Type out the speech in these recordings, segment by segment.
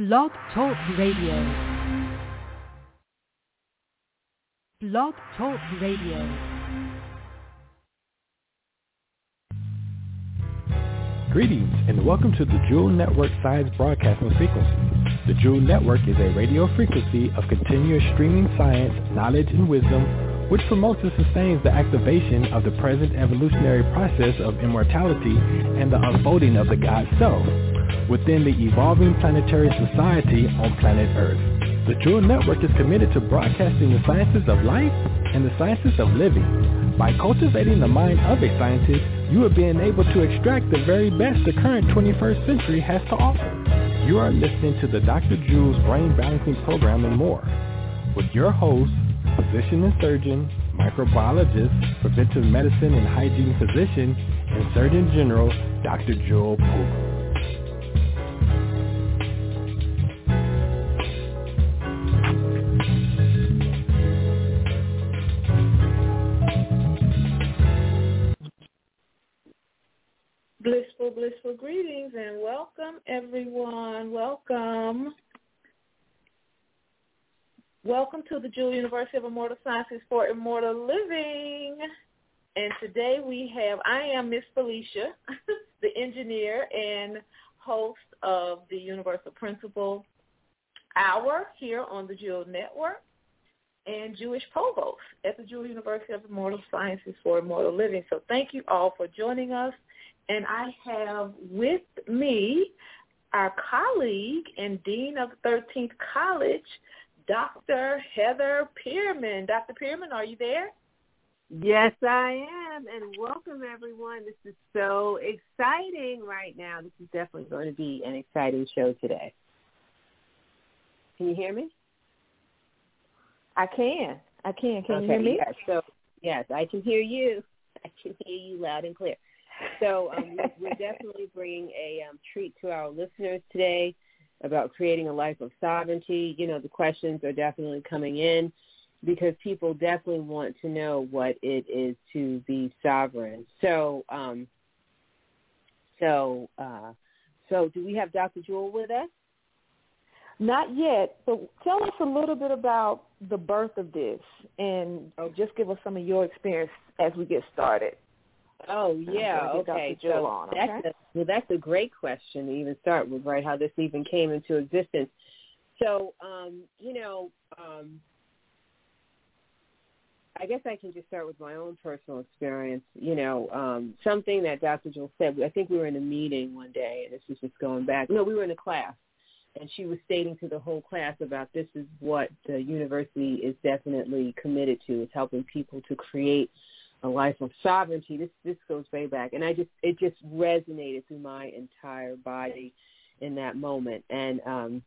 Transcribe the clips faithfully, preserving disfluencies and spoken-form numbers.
Blog Talk Radio. Blog Talk Radio. Greetings and welcome to the Jewel Network Science Broadcasting Frequency. The Jewel Network is a radio frequency of continuous streaming science, knowledge, and wisdom, which promotes and sustains the activation of the present evolutionary process of immortality and the unfolding of the God Self within the evolving planetary society on planet Earth. The Jewel Network is committed to broadcasting the sciences of life and the sciences of living. By cultivating the mind of a scientist, you are being able to extract the very best the current twenty-first century has to offer. You are listening to the Doctor Jewel's Brain Balancing Program and more, with your host, physician and surgeon, microbiologist, preventive medicine and hygiene physician, and Surgeon General, Doctor Jewel Pookrum. Blissful, blissful greetings and welcome, everyone. Welcome. Welcome to the Jewel University of Immortal Sciences for Immortal Living. And today we have, I am Miss Felicia, the engineer and host of the Universal Principle Hour here on the Jewel Network, and Jewish Provost at the Jewel University of Immortal Sciences for Immortal Living. So thank you all for joining us. And I have with me our colleague and Dean of the thirteenth College, Doctor Heather Pearman. Doctor Pearman, are you there? Yes, I am, and welcome, everyone. This is so exciting right now. This is definitely going to be an exciting show today. Can you hear me? I can. I can. Can okay, you hear me? Yes. So, yes, I can hear you. I can hear you loud and clear. So um, we're definitely bringing a um, treat to our listeners today about creating a life of sovereignty. You know, the questions are definitely coming in because people definitely want to know what it is to be sovereign. So, um, so, uh, so, do we have Doctor Jewel with us? Not yet, but tell us a little bit about the birth of this and just give us some of your experience as we get started. Oh, yeah, okay. So on, okay? That's a, well, that's a great question to even start with, right, how this even came into existence. So, um, you know, um, I guess I can just start with my own personal experience. You know, um, something that Doctor Jewel said, I think we were in a meeting one day, and this is just going back. No, we were in a class, and she was stating to the whole class about this is what the university is definitely committed to, is helping people to create a life of sovereignty. This this goes way back, and I just it just resonated through my entire body in that moment, and um,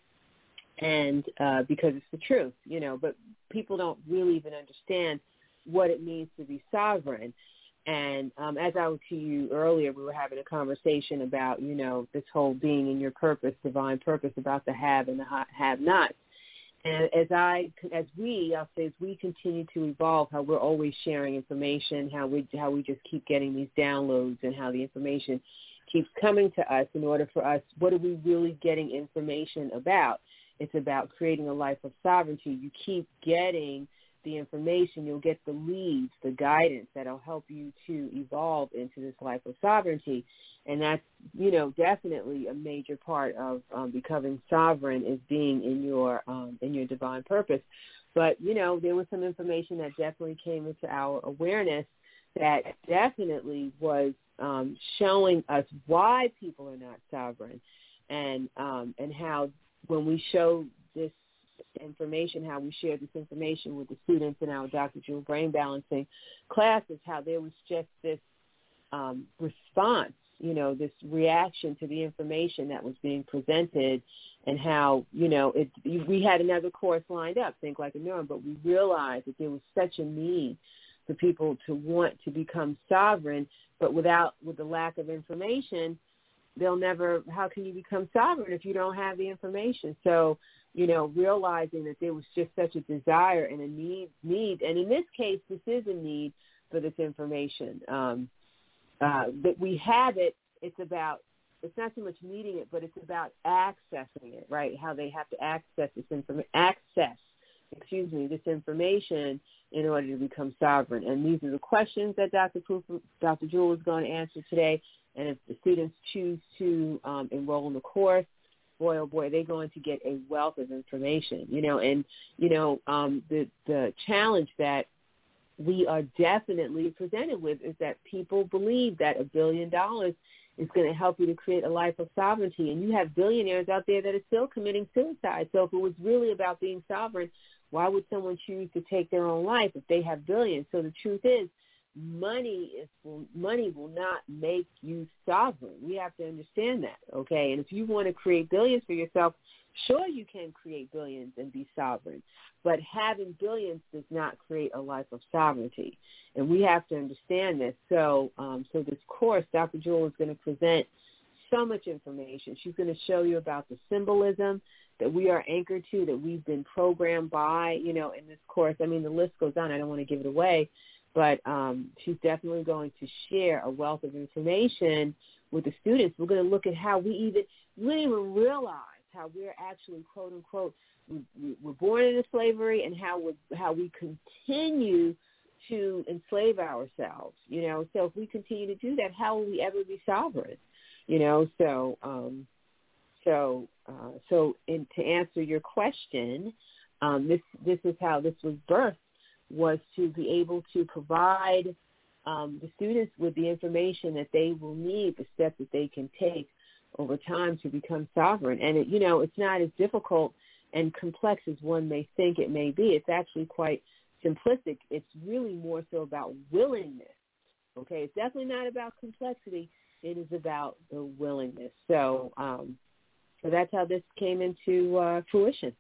and uh, because it's the truth, you know. But people don't really even understand what it means to be sovereign. And um, as I was to you earlier, we were having a conversation about, you know, this whole being in your purpose, divine purpose, about the have and the have-nots. And as I, as we, I'll say, as we continue to evolve, how we're always sharing information, how we, how we just keep getting these downloads, and how the information keeps coming to us. In order for us, what are we really getting information about? It's about creating a life of sovereignty. You keep getting the information, you'll get the leads, the guidance that'll help you to evolve into this life of sovereignty. And that's, you know, definitely a major part of um, becoming sovereign, is being in your um, in your divine purpose. But, you know, there was some information that definitely came into our awareness that definitely was um, showing us why people are not sovereign, and um, and how when we show this information, how we share this information with the students in our Doctor Jewel Brain Balancing classes, how there was just this um, response, you know, this reaction to the information that was being presented, and how, you know, it, we had another course lined up, Think Like a Neuron, but we realized that there was such a need for people to want to become sovereign, but without, with the lack of information, they'll never, how can you become sovereign if you don't have the information? So, you know, realizing that there was just such a desire and a need, need, and in this case, this is a need for this information. Um, uh, that we have it, it's about it's not so much needing it, but it's about accessing it, right? How they have to access this information, access, excuse me, this information in order to become sovereign. And these are the questions that Doctor Cooper, Doctor Jewell is going to answer today. And if the students choose to um, enroll in the course, boy, oh boy, they're going to get a wealth of information, you know. And, you know, um, the, the challenge that we are definitely presented with is that people believe that a billion dollars is going to help you to create a life of sovereignty. And you have billionaires out there that are still committing suicide. So if it was really about being sovereign, why would someone choose to take their own life if they have billions? So the truth is, money is money will not make you sovereign. We have to understand that, okay? And if you want to create billions for yourself, sure, you can create billions and be sovereign. But having billions does not create a life of sovereignty. And we have to understand this. So um, so this course, Doctor Jewell is going to present so much information. She's going to show you about the symbolism that we are anchored to, that we've been programmed by, you know, in this course. I mean, the list goes on. I don't want to give it away. But um, she's definitely going to share a wealth of information with the students. We're going to look at how we even, we didn't even realize how we're actually, quote, unquote, we, we're born into slavery, and how we how we continue to enslave ourselves, you know. So if we continue to do that, how will we ever be sovereign, you know? So um, so uh, so in, to answer your question, um, this this is how this was birthed, was to be able to provide um, the students with the information that they will need, the steps that they can take over time to become sovereign. And, it, you know, it's not as difficult and complex as one may think it may be. It's actually quite simplistic. It's really more so about willingness, okay? It's definitely not about complexity. It is about the willingness. So, um, so that's how this came into uh, fruition.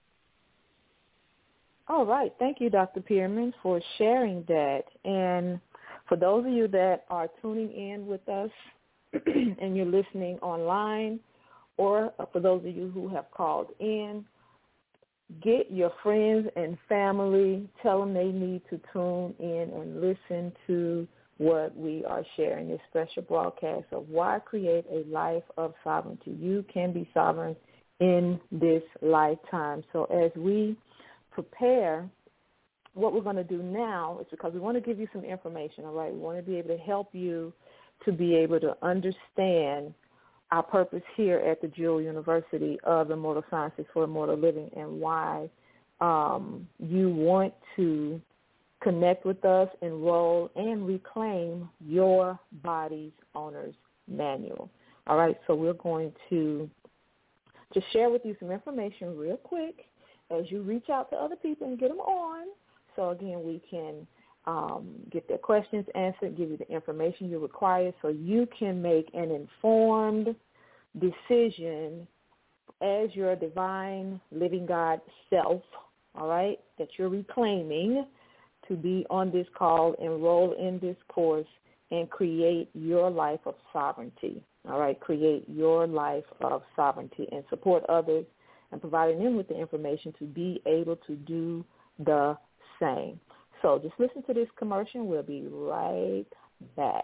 All right. Thank you, Doctor Pearman, for sharing that. And for those of you that are tuning in with us and you're listening online, or for those of you who have called in, get your friends and family, tell them they need to tune in and listen to what we are sharing, this special broadcast of why create a life of sovereignty. You can be sovereign in this lifetime. So as we prepare, what we're going to do now is, because we want to give you some information, all right? We want to be able to help you to be able to understand our purpose here at the Jewell University of Immortal Sciences for Immortal Living, and why um, you want to connect with us, enroll, and reclaim your body's owner's manual. All right, so we're going to just share with you some information real quick as you reach out to other people and get them on. So, again, we can um, get their questions answered, give you the information you require so you can make an informed decision as your divine living God self, all right, that you're reclaiming to be on this call, enroll in this course, and create your life of sovereignty, all right, create your life of sovereignty and support others and providing them with the information to be able to do the same. So just listen to this commercial. We'll be right back.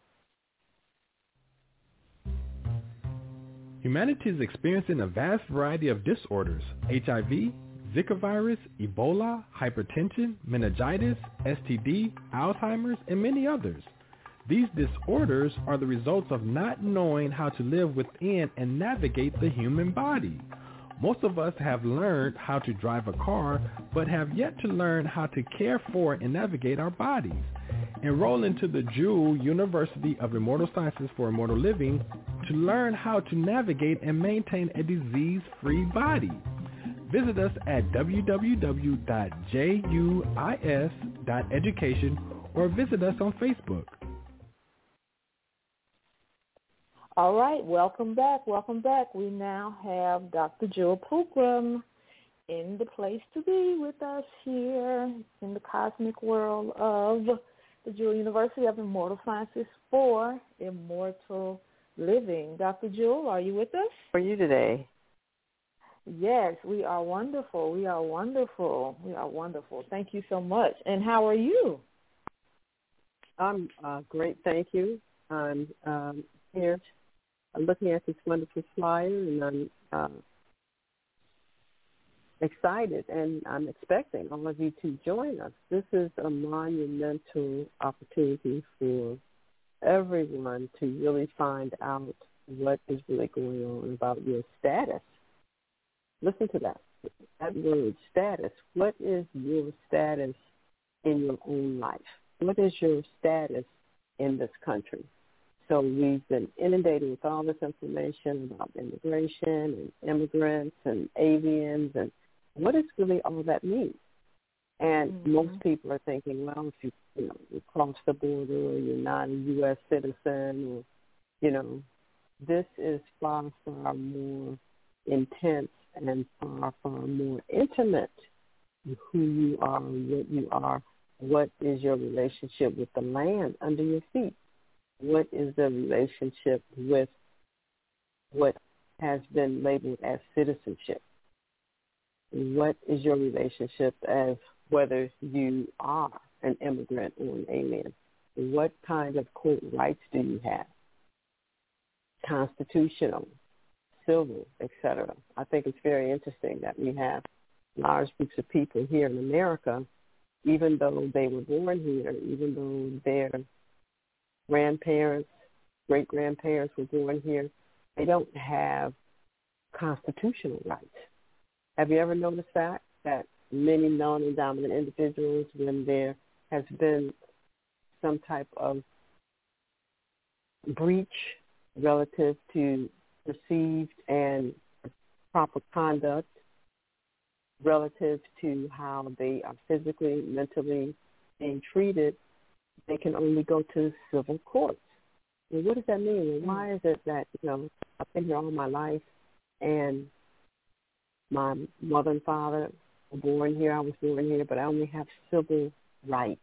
Humanity is experiencing a vast variety of disorders: H I V, Zika virus, Ebola, hypertension, meningitis, S T D, Alzheimer's, and many others. These disorders are the results of not knowing how to live within and navigate the human body. Most of us have learned how to drive a car, but have yet to learn how to care for and navigate our bodies. Enroll into the Jewell University of Immortal Sciences for Immortal Living to learn how to navigate and maintain a disease-free body. Visit us at w w w dot juis dot education or visit us on Facebook. All right, welcome back, welcome back. We now have Doctor Jewell Pookrum in the place to be with us here in the cosmic world of the Jewell University of Immortal Sciences for Immortal Living. Doctor Jewell, are you with us? How are you today? Yes, we are wonderful. We are wonderful. We are wonderful. Thank you so much. And how are you? I'm uh, great, thank you. I'm um, here looking at this wonderful flyer, and I'm uh, excited, and I'm expecting all of you to join us. This is a monumental opportunity for everyone to really find out what is really going on about your status. Listen to that, that word, status. What is your status in your own life? What is your status in this country? So we've been inundated with all this information about immigration and immigrants and aliens, and what does really all that mean? And mm-hmm. most people are thinking, well, if you, you know, you cross the border or you're not a U S citizen, or, you know, this is far, far more intense and far, far more intimate. Who you are, what you are, what is your relationship with the land under your feet? What is the relationship with what has been labeled as citizenship? What is your relationship as whether you are an immigrant or an alien? What kind of court rights do you have? Constitutional, civil, et cetera. I think it's very interesting that we have large groups of people here in America, even though they were born here, even though their grandparents, great-grandparents were born here, they don't have constitutional rights. Have you ever noticed that? That many non-dominant individuals, when there has been some type of breach relative to perceived and proper conduct, relative to how they are physically, mentally being treated, they can only go to civil courts. Well, what does that mean? Why is it that, you know, I've been here all my life and my mother and father were born here, I was born here, but I only have civil rights?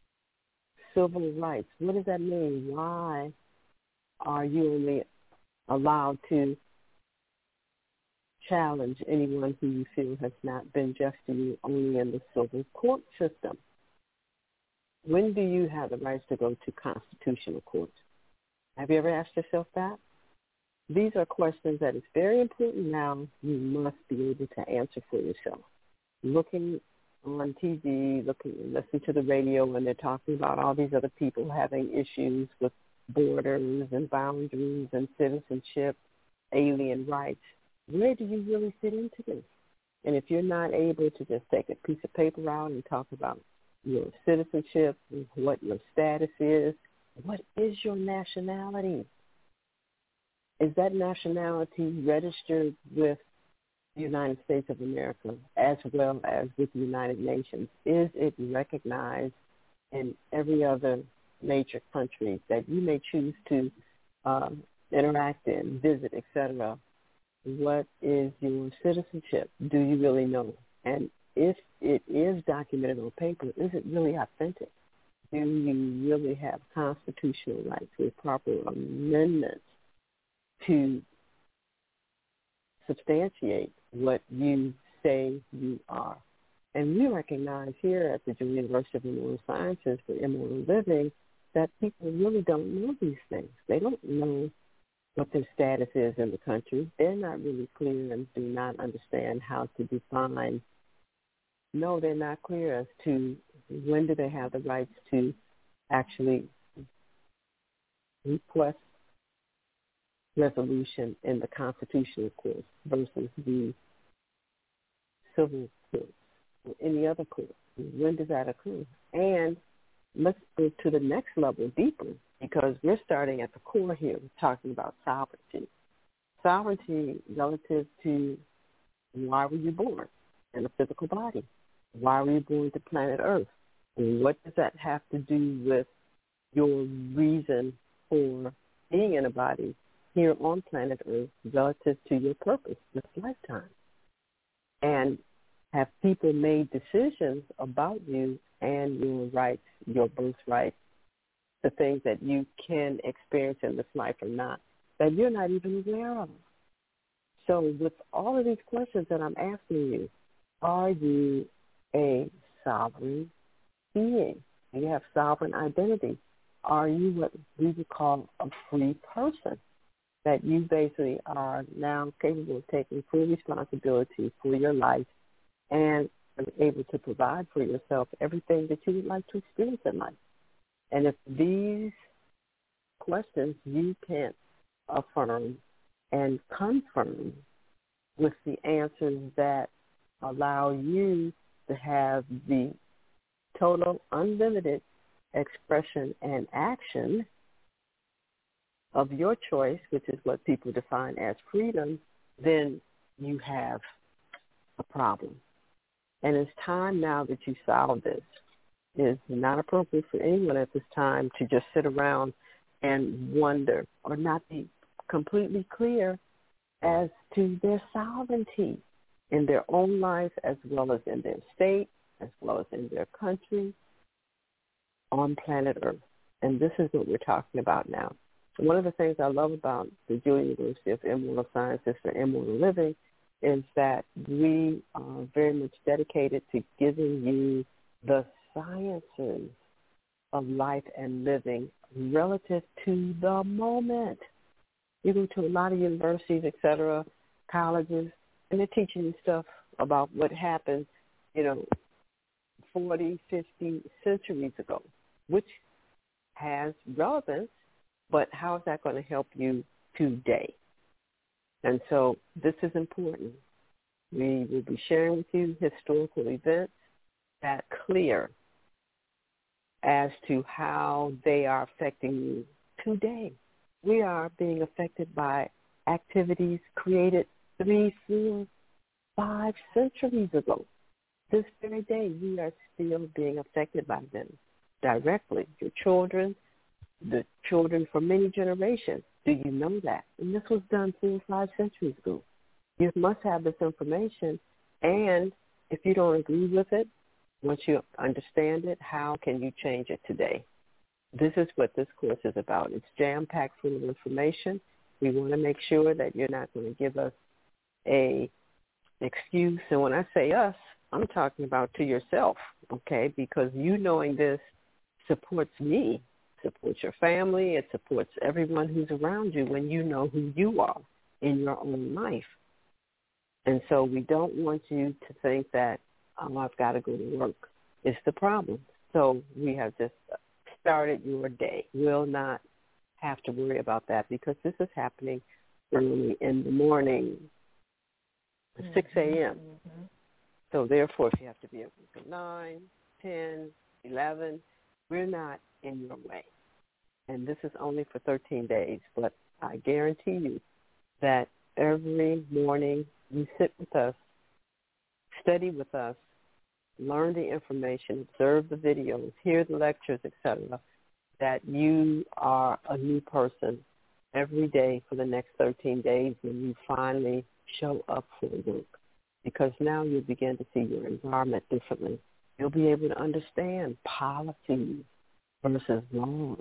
Civil rights. What does that mean? Why are you only allowed to challenge anyone who you feel has not been just to you only in the civil court system? When do you have the rights to go to constitutional courts? Have you ever asked yourself that? These are questions that it's very important now you must be able to answer for yourself. Looking on T V, looking, listening to the radio when they're talking about all these other people having issues with borders and boundaries and citizenship, alien rights, where do you really fit into this? And if you're not able to just take a piece of paper out and talk about your citizenship, what your status is, what is your nationality? Is that nationality registered with the United States of America as well as with the United Nations? Is it recognized in every other major country that you may choose to um, interact in, visit, et cetera? What is your citizenship? Do you really know? And if it is documented on paper, is it really authentic? Do you really have constitutional rights with proper amendments to substantiate what you say you are? And we recognize here at the Jewel University of Immortal Sciences for Immortal Living that people really don't know these things. They don't know what their status is in the country. They're not really clear and do not understand how to define. No, they're not clear as to when do they have the rights to actually request resolution in the constitutional courts versus the civil courts or any other court. When does that occur? And let's go to the next level deeper, because we're starting at the core here. We're talking about sovereignty. Sovereignty relative to why were you born in a physical body? Why were you born to planet Earth? And what does that have to do with your reason for being in a body here on planet Earth relative to your purpose this lifetime? And have people made decisions about you and your rights, your birthright, the things that you can experience in this life or not, that you're not even aware of? So with all of these questions that I'm asking you, are you a sovereign being? Do you have sovereign identity? Are you what we would call a free person? that you basically are now capable of taking full responsibility for your life and are able to provide for yourself everything that you would like to experience in life. And if these questions you can't affirm and confirm with the answers that allow you to have the total unlimited expression and action of your choice, which is what people define as freedom, then you have a problem. And it's time now that you solve this. It's not appropriate for anyone at this time to just sit around and wonder or not be completely clear as to their sovereignty in their own life as well as in their state, as well as in their country, on planet Earth. And this is what we're talking about now. One of the things I love about the Jewel University of Immortal Sciences for Immortal Living is that we are very much dedicated to giving you the sciences of life and living relative to the moment. You go to a lot of universities, et cetera, colleges, and they're teaching you stuff about what happened, you know, forty, fifty centuries ago, which has relevance, but how is that going to help you today? And so this is important. We will be sharing with you historical events that are clear as to how they are affecting you today. We are being affected by activities created three, four, five centuries ago. This very day, we are still being affected by them directly. Your children, the children for many generations. Do you know that? And this was done four or five centuries ago. You must have this information, and if you don't agree with it, once you understand it, how can you change it today? This is what this course is about. It's jam-packed full of information. We want to make sure that you're not going to give us a excuse. And when I say us, I'm talking about to yourself, okay, because you knowing this supports me, supports your family, it supports everyone who's around you when you know who you are in your own life. And so we don't want you to think that, oh, I've got to go to work. It's the problem. So we have just started your day. We'll not have to worry about that because this is happening early in the morning, mm-hmm. six a.m. Mm-hmm. So therefore, if you have to be up at nine, ten, eleven, we're not in your way. And this is only for thirteen days. But I guarantee you that every morning you sit with us, study with us, learn the information, observe the videos, hear the lectures, et cetera, that you are a new person every day for the next thirteen days when you finally show up for work. Because now you'll begin to see your environment differently. You'll be able to understand policies versus laws.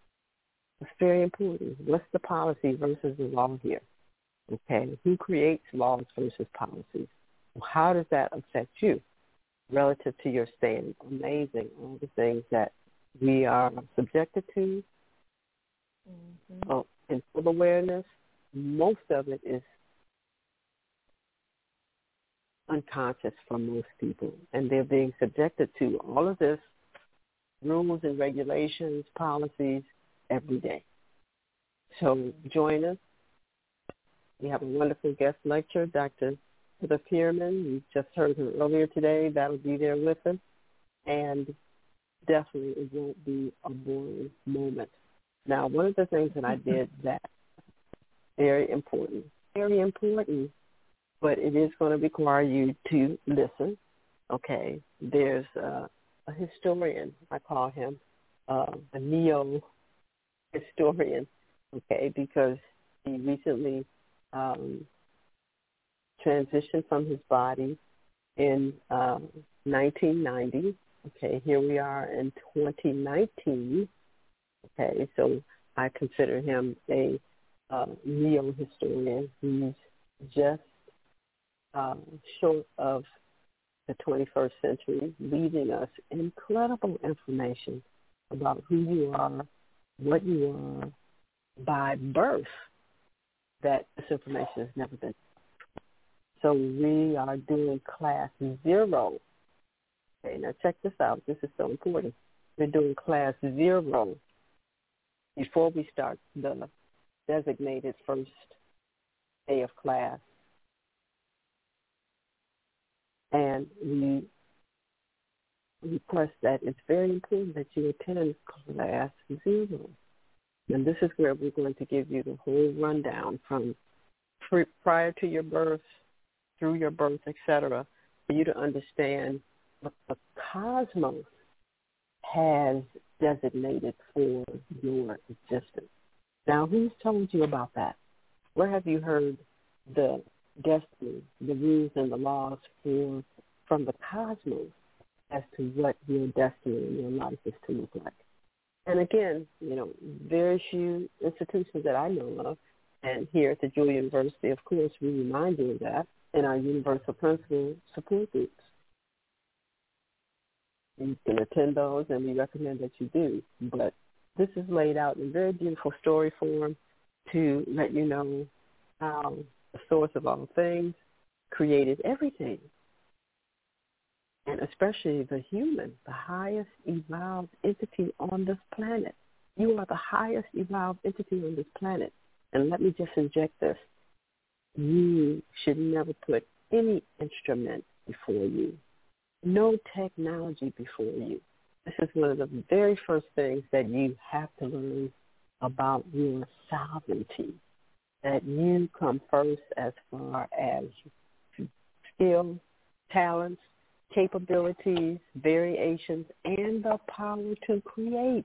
It's very important. What's the policy versus the law here? Okay, who creates laws versus policies? How does that affect you relative to your stand? Amazing, all the things that we are subjected to. Mm-hmm. Oh, in full awareness, most of it is unconscious for most people, and they're being subjected to all of this rules and regulations, policies every day. So join us. We have a wonderful guest lecturer, Doctor Heather Pearman. You just heard her earlier today. That'll be there with us, and definitely it won't be a boring moment. Now, one of the things that I did that very important, very important, but it is going to require you to listen, okay? There's uh, a historian, I call him uh, a neo-historian, okay, because he recently um, transitioned from his body in uh, nineteen ninety. Okay, here we are in twenty nineteen. Okay, so I consider him a uh, neo-historian. He's just Um, short of the twenty-first century, leaving us incredible information about who you are, what you are by birth, that this information has never been. So we are doing class zero. Okay, now check this out. This is so important. We're doing class zero before we start the designated first day of class. And we request that it's very important that you attend class zero. And this is where we're going to give you the whole rundown from pre- prior to your birth, through your birth, et cetera, for you to understand what the cosmos has designated for your existence. Now, who's told you about that? Where have you heard the destiny, the rules and the laws for from the cosmos as to what your destiny and your life is to look like? And again, you know, very few institutions that I know of, and here at the Jewel University, of course, we remind you of that in our Universal Principle support groups. You can attend those, and we recommend that you do. But this is laid out in very beautiful story form to let you know how the source of all things created everything, and especially the human, the highest evolved entity on this planet. You are the highest evolved entity on this planet. And let me just inject this. You should never put any instrument before you, no technology before you. This is one of the very first things that you have to learn about your sovereignty, that you come first as far as skills, talents, capabilities, variations, and the power to create.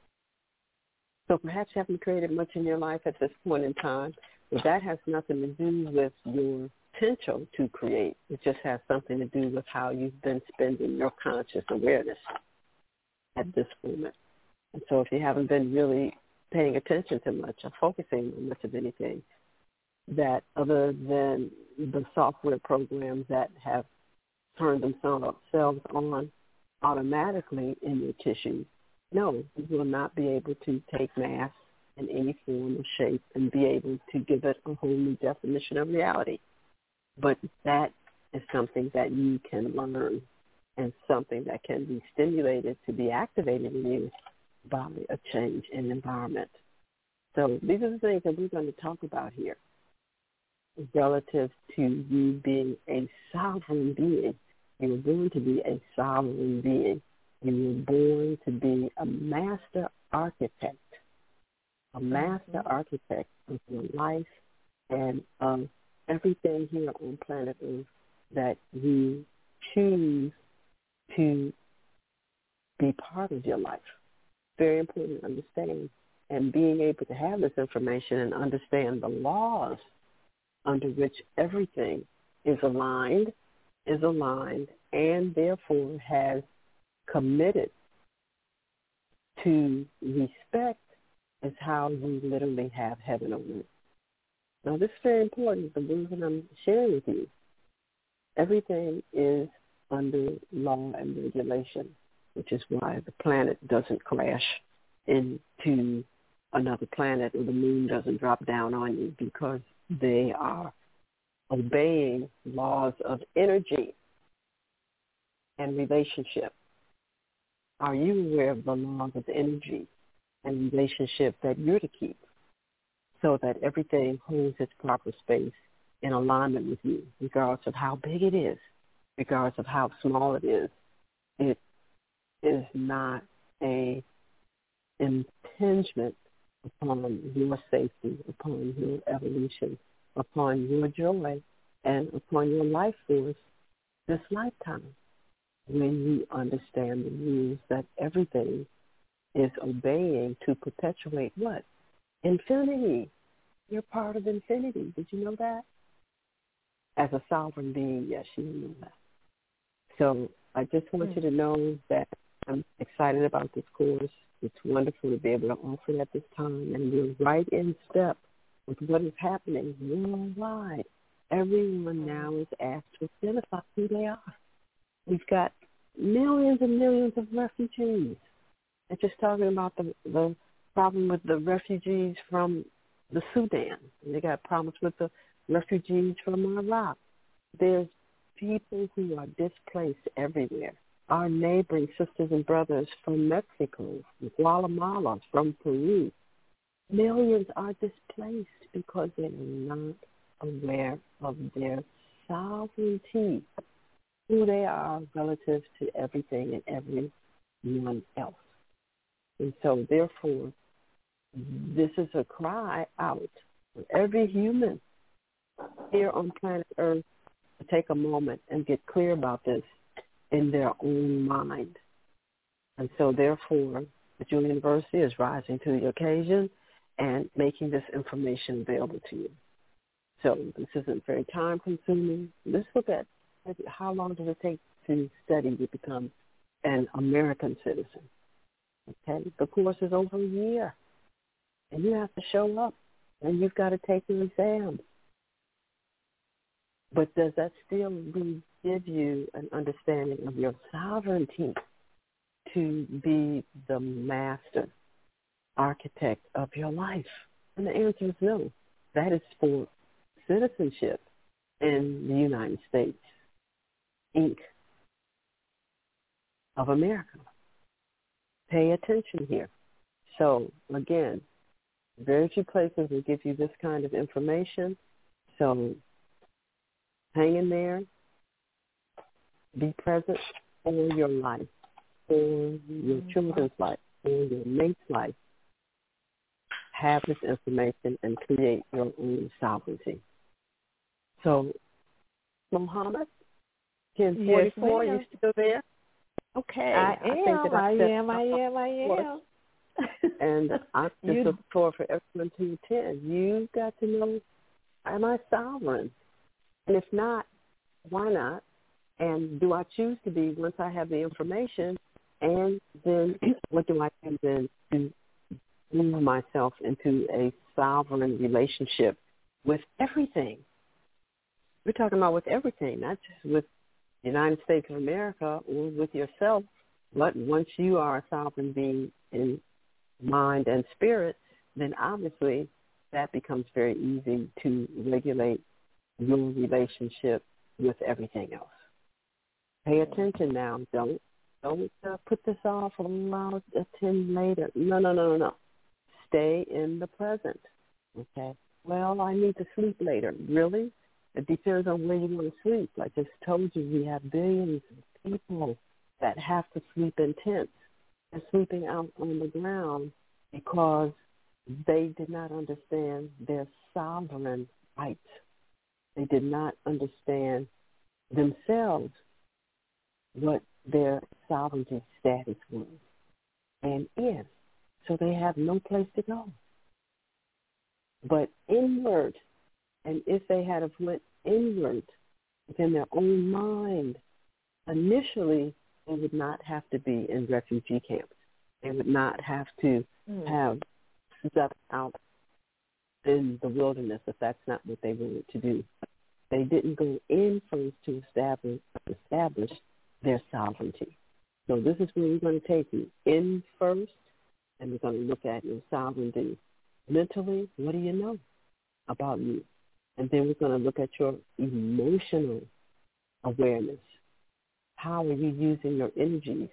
So perhaps you haven't created much in your life at this point in time, but that has nothing to do with your potential to create. It just has something to do with how you've been spending your conscious awareness at this moment. And so if you haven't been really paying attention to much or focusing on much of anything, that other than the software programs that have turned themselves on automatically in your tissues, no, you will not be able to take mass in any form or shape and be able to give it a whole new definition of reality. But that is something that you can learn and something that can be stimulated to be activated in you by a change in environment. So these are the things that we're going to talk about here relative to you being a sovereign being. You were born to be a sovereign being. You were born to be a master architect, a master architect of your life and of everything here on planet Earth that you choose to be part of your life. Very important to understand. And being able to have this information and understand the laws under which everything is aligned, is aligned, and therefore has committed to respect is how we literally have heaven on earth. Now, this is very important, the reason I'm sharing with you. Everything is under law and regulation, which is why the planet doesn't crash into another planet or the moon doesn't drop down on you, because they are obeying laws of energy and relationship. Are you aware of the laws of energy and relationship that you're to keep so that everything holds its proper space in alignment with you, regardless of how big it is, regardless of how small it is? It is not a impingement upon your safety, upon your evolution, upon your joy, and upon your life force this lifetime, when you understand the rules that everything is obeying to perpetuate what? Infinity. You're part of infinity. Did you know that? As a sovereign being, yes, you know that. So I just want you to know that I'm excited about this course. It's wonderful to be able to offer it at this time, and we're right in step with what is happening worldwide. Everyone now is asked to identify who they are. We've got millions and millions of refugees. And just talking about the, the problem with the refugees from the Sudan. They got problems with the refugees from Iraq. There's people who are displaced everywhere. Our neighboring sisters and brothers from Mexico, from Guatemala, from Peru. Millions are displaced because they're not aware of their sovereignty, who they are relative to everything and everyone else. And so, therefore, this is a cry out for every human here on planet Earth to take a moment and get clear about this in their own mind. And so, therefore, the Jewel University is rising to the occasion and making this information available to you. So this isn't very time-consuming. Let's look at how long does it take to study to become an American citizen. Okay, the course is over a year, and you have to show up, and you've got to take your exams. But does that still really give you an understanding of your sovereignty to be the master architect of your life? And the answer is no. That is for citizenship in the United States, Incorporated of America. Pay attention here. So, again, very few places will give you this kind of information. So, hang in there. Be present for your life, for your children's life, for your mate's life. Have this information and create your own sovereignty. So, Mohammed, ten forty-four, yes, you still there? Okay. I, I am, think that I, I, am, I am, I am, And I just you, look forward for everyone to attend. You've got to know, am I sovereign? And if not, why not? And do I choose to be once I have the information? And then what do I do then to move myself into a sovereign relationship with everything? We're talking about with everything, not just with the United States of America or with yourself, but once you are a sovereign being in mind and spirit, then obviously that becomes very easy to regulate your relationship with everything else. Pay attention now. Don't don't uh, put this off and I'll attend later. No, no, no, no, no. Stay in the present. Okay. Well, I need to sleep later. Really? It depends on where you want to sleep. Like I just told you, we have billions of people that have to sleep in tents. They're sleeping out on the ground because they did not understand their sovereign rights. They did not understand themselves what their sovereignty status was and is. So they have no place to go. But inward, and if they had have went inward within their own mind, initially they would not have to be in refugee camps. They would not have to mm. have stepped out in the wilderness if that's not what they wanted to do. They didn't go in first to establish, establish their sovereignty. So this is where we're going to take you. In first, and we're going to look at your sovereignty. Mentally, what do you know about you? And then we're going to look at your emotional awareness. How are you using your energies?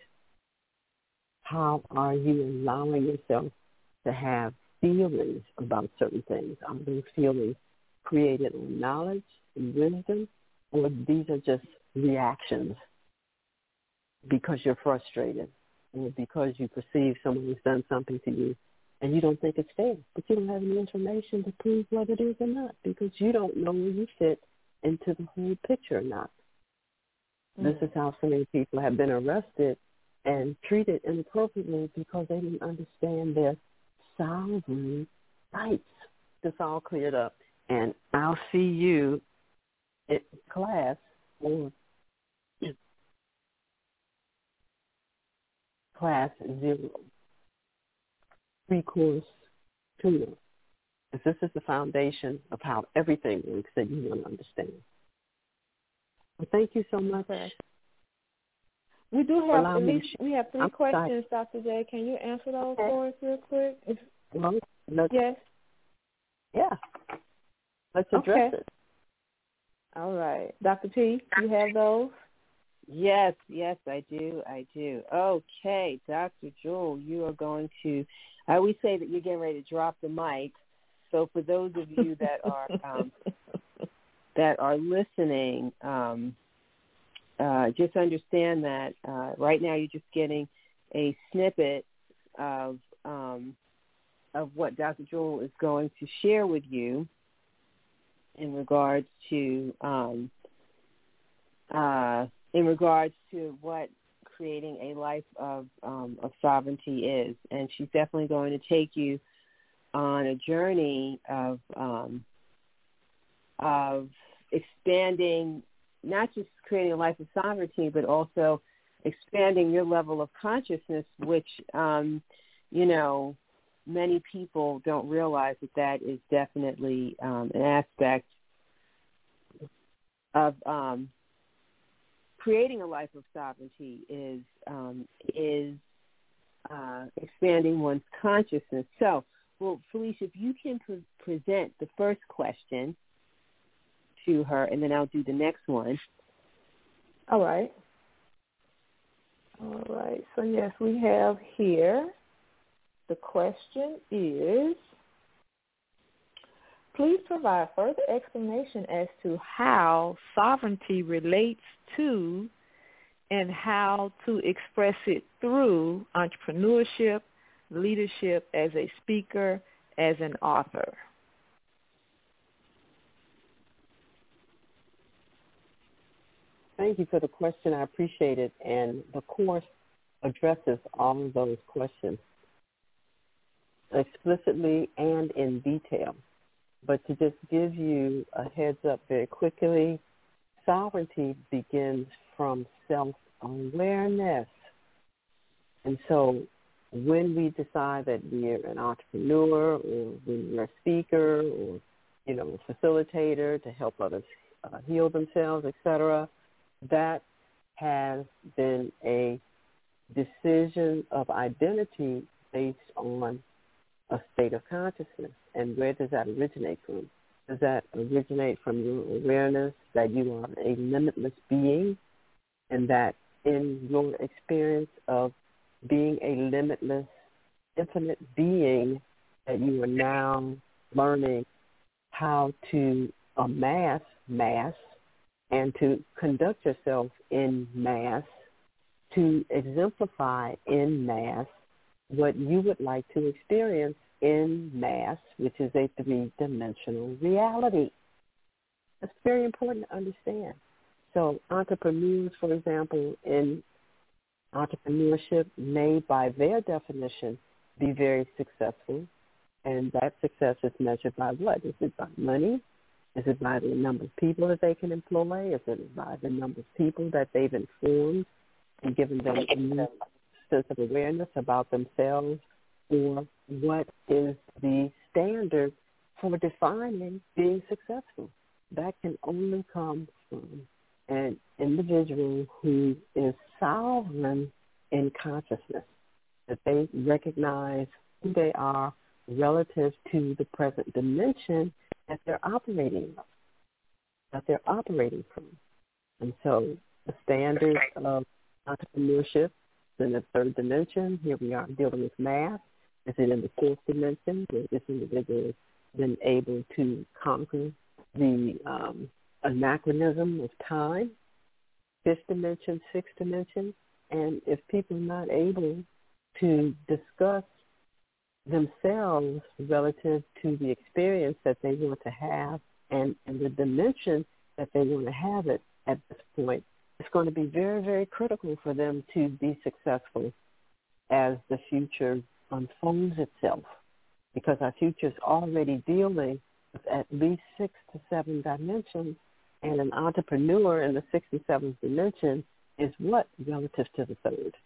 How are you allowing yourself to have feelings about certain things? Are those feelings created on knowledge and wisdom, or these are just reactions because you're frustrated or because you perceive someone has done something to you and you don't think it's fair, but you don't have any information to prove whether it is or not because you don't know where you fit into the whole picture or not. Mm. This is how so many people have been arrested and treated inappropriately because they didn't understand their sovereign rights. This all cleared up, and I'll see you in class or class zero, pre-course tutor. This is the foundation of how everything works that you want to understand. Well, thank you so much. We do have Allow at me least to we have three I'm questions, excited. Doctor J. Can you answer those okay. for us real quick? If, Well, let's, yes. Yeah. Let's address Okay. it. All right. Doctor P, you have those? Yes, yes, I do. I do. Okay, Doctor Jewel, you are going to, I always say that you're getting ready to drop the mic. So for those of you that are um, that are listening, um, uh, just understand that uh, right now you're just getting a snippet of um, of what Doctor Jewel is going to share with you in regards to um, uh, in regards to what creating a life of um, of sovereignty is, and she's definitely going to take you on a journey of um, of expanding, not just creating a life of sovereignty, but also expanding your level of consciousness, which um, you know many people don't realize that that is definitely um, an aspect of um, creating a life of sovereignty is um, is uh, expanding one's consciousness. So, well, Felicia, if you can pre- present the first question to her, and then I'll do the next one. All right. All right. So, yes, we have here, the question is, please provide further explanation as to how sovereignty relates to and how to express it through entrepreneurship, leadership, as a speaker, as an author. Thank you for the question. I appreciate it. And the course addresses all of those questions explicitly and in detail. But to just give you a heads up very quickly, sovereignty begins from self-awareness. And so when we decide that we're an entrepreneur or when we're a speaker or, you know, a facilitator to help others uh, heal themselves, et cetera, that has been a decision of identity based on a state of consciousness. And where does that originate from? Does that originate from your awareness that you are a limitless being, and that in your experience of being a limitless, infinite being, that you are now learning how to amass mass and to conduct yourself in mass, to exemplify in mass what you would like to experience in mass, which is a three-dimensional reality. That's very important to understand. So entrepreneurs, for example, in entrepreneurship may, by their definition, be very successful, and that success is measured by what? Is it by money? Is it by the number of people that they can employ? Is it by the number of people that they've informed and given them a sense of awareness about themselves? Or what is the standard for defining being successful? That can only come from an individual who is sovereign in consciousness, that they recognize who they are relative to the present dimension that they're operating of, that they're operating from. And so the standard of entrepreneurship is in the third dimension. Here we are dealing with math. Is it in the fourth dimension, where this individual has been able to conquer the um, anachronism of time? Fifth dimension, sixth dimension. And if people are not able to discuss themselves relative to the experience that they want to have and, and the dimension that they want to have it at this point, it's going to be very, very critical for them to be successful as the future unfolds itself, because our future is already dealing with at least six to seven dimensions, and an entrepreneur in the sixth and seventh dimension is what relative to the third?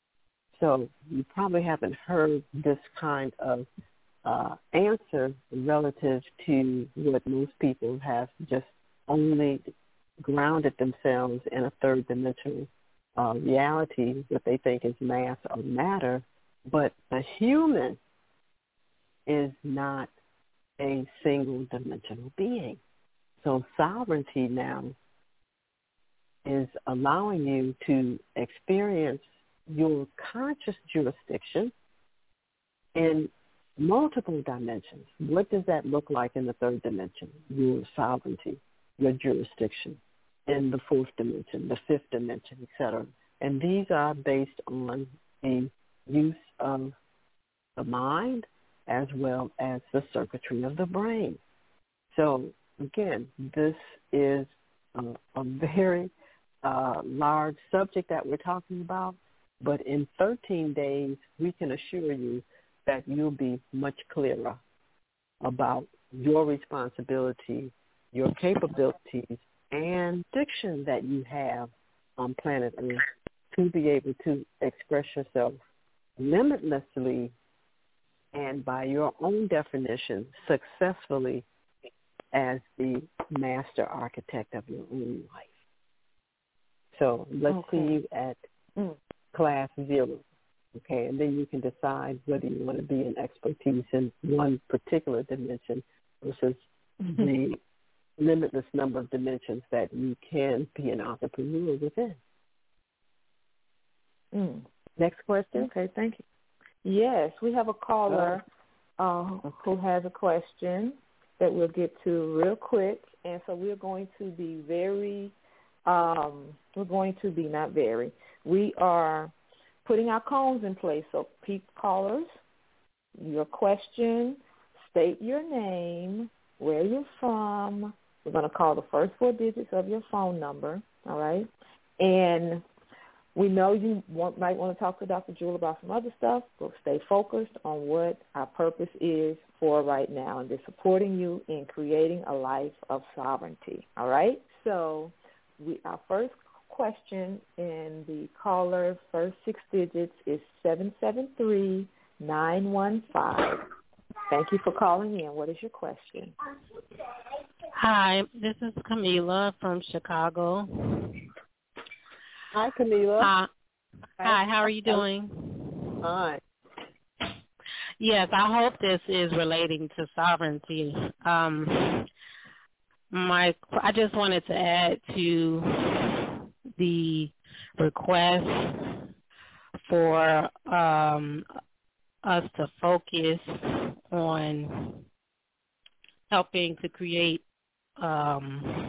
So you probably haven't heard this kind of uh, answer relative to what most people have just only grounded themselves in a third dimensional uh, reality, what they think is mass or matter. But the human is not a single-dimensional being. So sovereignty now is allowing you to experience your conscious jurisdiction in multiple dimensions. What does that look like in the third dimension? Your sovereignty, your jurisdiction. In the fourth dimension, the fifth dimension, et cetera. And these are based on the use of the mind as well as the circuitry of the brain. So, again, this is a, a very uh, large subject that we're talking about, but in thirteen days, we can assure you that you'll be much clearer about your responsibility, your capabilities, and diction that you have on planet Earth to be able to express yourself limitlessly and by your own definition successfully as the master architect of your own life. So let's okay. see you at mm. class zero, okay? And then you can decide whether you want to be an expertise in one particular dimension versus mm-hmm. the limitless number of dimensions that you can be an entrepreneur within. Mm. Next question. Okay, thank you. Yes, we have a caller uh, who has a question that we'll get to real quick, and so we're going to be very, um, we're going to be not very, we are putting our cones in place. So, peep callers, your question, state your name, where you're from. We're going to call the first four digits of your phone number, all right? And we know you want, might want to talk to Doctor Jewel about some other stuff, but stay focused on what our purpose is for right now, and they're supporting you in creating a life of sovereignty, all right? So we, our first question in the caller's first six digits is seven seven three nine one five. Thank you for calling in. What is your question? Hi, this is Camila from Chicago. Hi, Camila. Uh, hi, how are you doing? Hi. Yes, I hope this is relating to sovereignty. Um, my, I just wanted to add to the request for um, us to focus on helping to create um,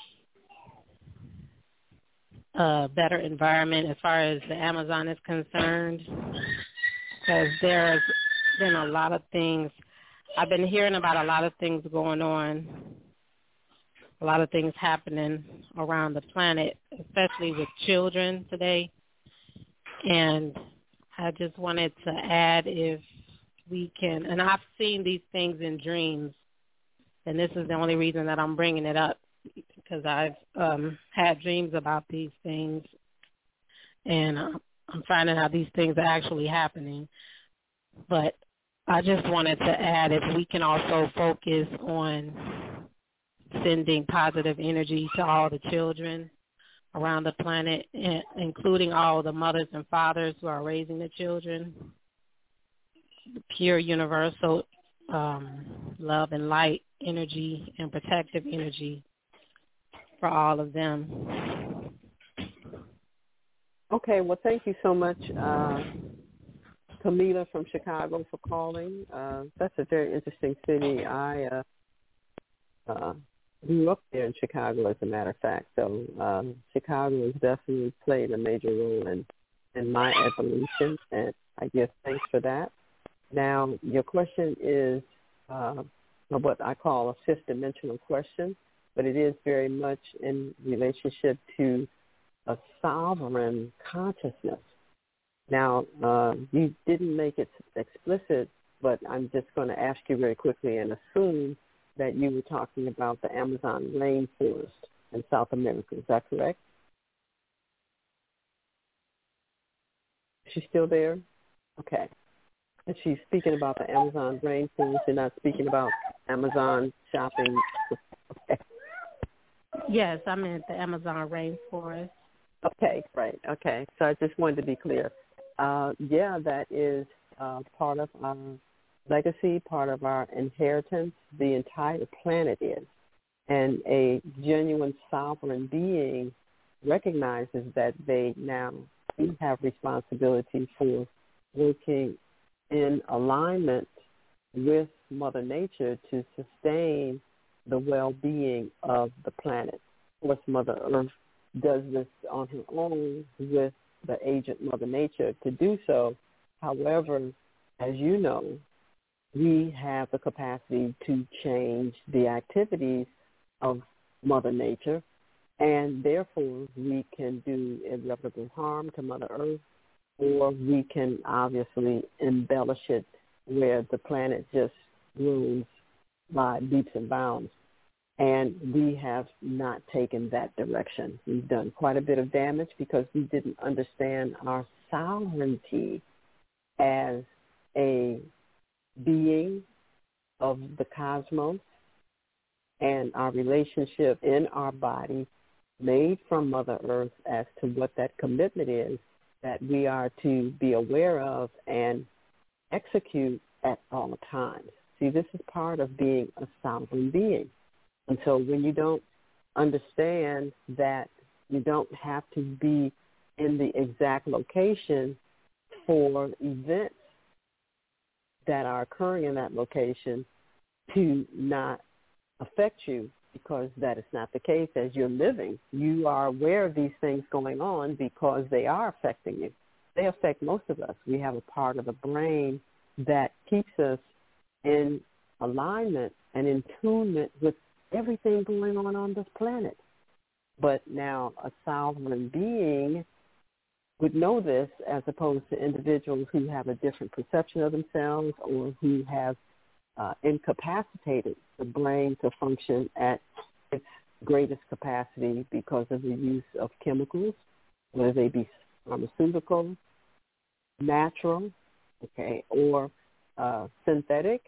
a better environment as far as the Amazon is concerned, because there's been a lot of things. I've been hearing about a lot of things going on, a lot of things happening around the planet, especially with children today. And I just wanted to add, if we can, and I've seen these things in dreams, and this is the only reason that I'm bringing it up, because I've um, had dreams about these things, and uh, I'm finding out these things are actually happening. But I just wanted to add, if we can also focus on sending positive energy to all the children around the planet, including all the mothers and fathers who are raising the children, pure universal um, love and light energy and protective energy for all of them. Okay, well, thank you so much, uh, Camila from Chicago, for calling. Uh, that's a very interesting city. I uh, uh, grew up there in Chicago, as a matter of fact. So um, Chicago has definitely played a major role in, in my evolution, and I give thanks for that. Now, your question is uh, what I call a fifth dimensional question, but it is very much in relationship to a sovereign consciousness. Now, uh, you didn't make it explicit, but I'm just going to ask you very quickly and assume that you were talking about the Amazon rainforest in South America. Is that correct? Is she still there? Okay. And she's speaking about the Amazon rainforest. You're not speaking about Amazon shopping. Okay. Yes, I'm at the Amazon rainforest. Okay, great. Okay, so I just wanted to be clear. Uh, yeah, that is uh, part of our legacy, part of our inheritance. The entire planet is. And a genuine sovereign being recognizes that they now have responsibility for working in alignment with Mother Nature to sustain the well-being of the planet. Of course, Mother Earth does this on her own with the agent Mother Nature to do so. However, as you know, we have the capacity to change the activities of Mother Nature, and therefore we can do irreparable harm to Mother Earth, or we can obviously embellish it where the planet just grows by leaps and bounds. And we have not taken that direction. We've done quite a bit of damage because we didn't understand our sovereignty as a being of the cosmos and our relationship in our body made from Mother Earth as to what that commitment is that we are to be aware of and execute at all times. See, this is part of being a sovereign being. And so when you don't understand that you don't have to be in the exact location for events that are occurring in that location to not affect you, because that is not the case as you're living. You are aware of these things going on because they are affecting you. They affect most of us. We have a part of the brain that keeps us in alignment and in tune with everything going on on this planet. But now a sovereign being would know this, as opposed to individuals who have a different perception of themselves or who have uh, incapacitated the brain to function at its greatest capacity because of the use of chemicals, whether they be pharmaceutical, natural, okay, or uh, synthetic.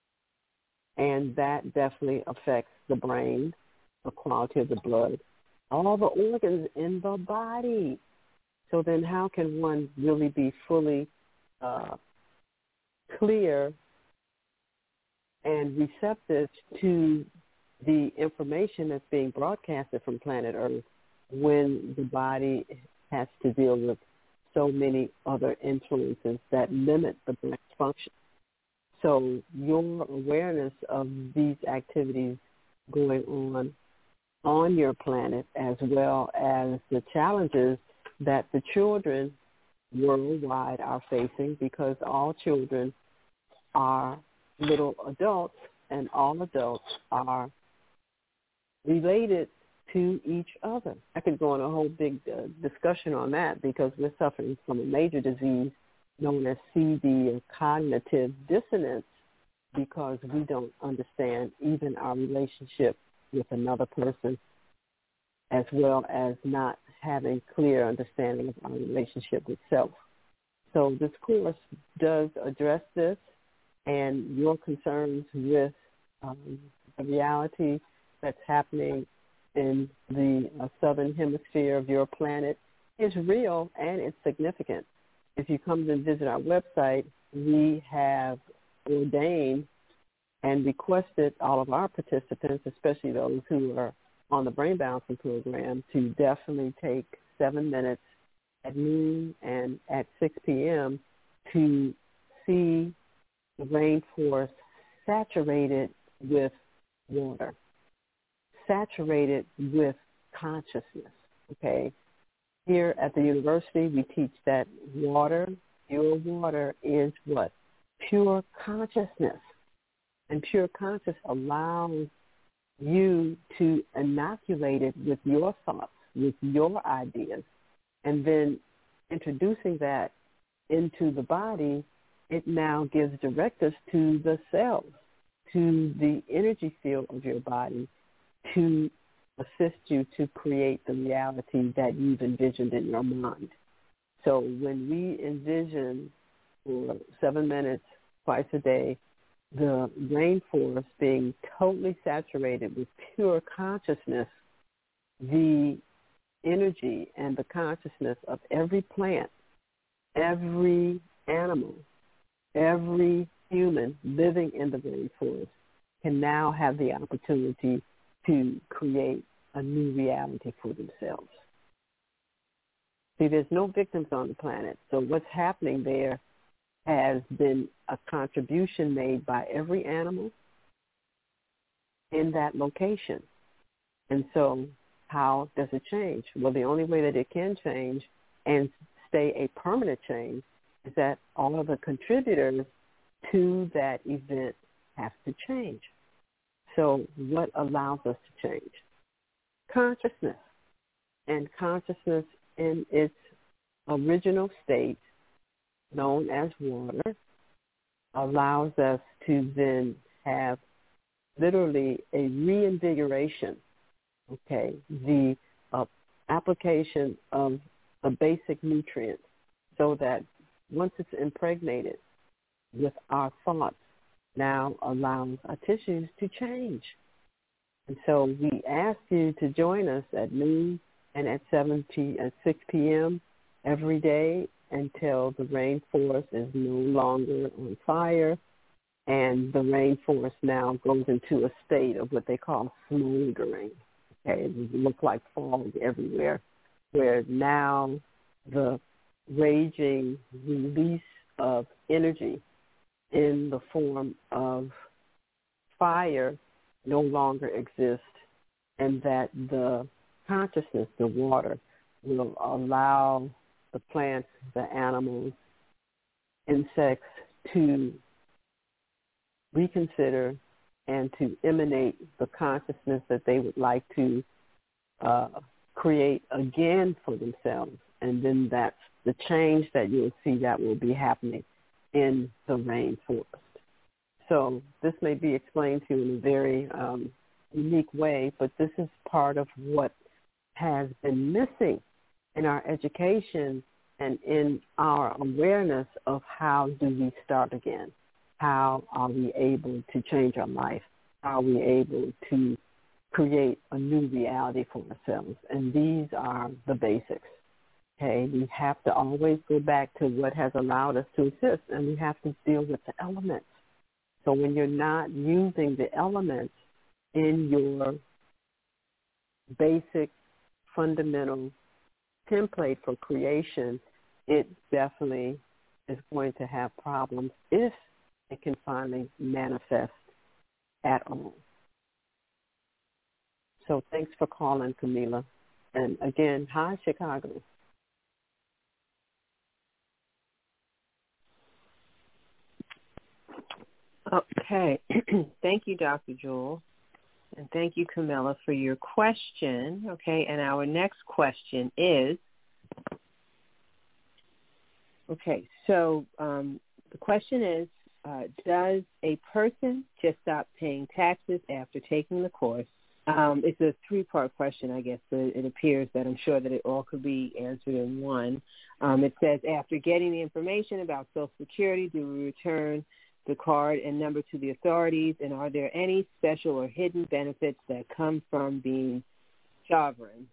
And that definitely affects the brain, the quality of the blood, all the organs in the body. So then how can one really be fully uh, clear and receptive to the information that's being broadcasted from planet Earth when the body has to deal with so many other influences that limit the brain's function? So your awareness of these activities going on on your planet, as well as the challenges that the children worldwide are facing, because all children are little adults and all adults are related to each other. I could go on a whole big uh, discussion on that, because we're suffering from a major disease known as C D, or cognitive dissonance, because we don't understand even our relationship with another person, as well as not having clear understanding of our relationship with self. So this course does address this, and your concerns with um, the reality that's happening in the uh, southern hemisphere of your planet is real, and it's significant. If you come and visit our website, we have ordained and requested all of our participants, especially those who are on the Brain Balancing Program, to definitely take seven minutes at noon and at six p.m. to see the rainforest saturated with water, saturated with consciousness, okay? Here at the university, we teach that water, pure water, is what? Pure consciousness. And pure consciousness allows you to inoculate it with your thoughts, with your ideas, and then introducing that into the body, it now gives directives to the cells, to the energy field of your body, to assist you to create the reality that you've envisioned in your mind. So when we envision for seven minutes twice a day the rainforest being totally saturated with pure consciousness, the energy and the consciousness of every plant, every animal, every human living in the rainforest can now have the opportunity to create a new reality for themselves. See, there's no victims on the planet, so what's happening there has been a contribution made by every animal in that location. And so how does it change? Well, the only way that it can change and stay a permanent change is that all of the contributors to that event have to change. So what allows us to change? Consciousness. And consciousness in its original state, known as water, allows us to then have literally a reinvigoration, okay, the uh, application of a basic nutrient so that once it's impregnated with our thoughts, now allows our tissues to change. And so we ask you to join us at noon and at seven p at six p.m. every day until the rainforest is no longer on fire and the rainforest now goes into a state of what they call smoldering. Okay, it looks like fog everywhere, where now the raging release of energy in the form of fire no longer exists, and that the consciousness, the water, will allow the plants, the animals, insects to reconsider and to emanate the consciousness that they would like to uh, create again for themselves. And then that's the change that you'll see that will be happening in the rainforest. So this may be explained to you in a very um, unique way, but this is part of what has been missing in our education and in our awareness of how do we start again. How are we able to change our life? How are we able to create a new reality for ourselves? And these are the basics. Okay, we have to always go back to what has allowed us to exist, and we have to deal with the elements. So when you're not using the elements in your basic, fundamental template for creation, it definitely is going to have problems if it can finally manifest at all. So thanks for calling, Camila. And again, hi, Chicago. Okay. Thank you, Doctor Jewel. And thank you, Camilla, for your question. Okay, and our next question is, okay, so um, the question is, uh, does a person just stop paying taxes after taking the course? Um, it's a three-part question, I guess, but it appears that I'm sure that it all could be answered in one. Um, it says, after getting the information about Social Security, do we return the card and number to the authorities, and are there any special or hidden benefits that come from being sovereign?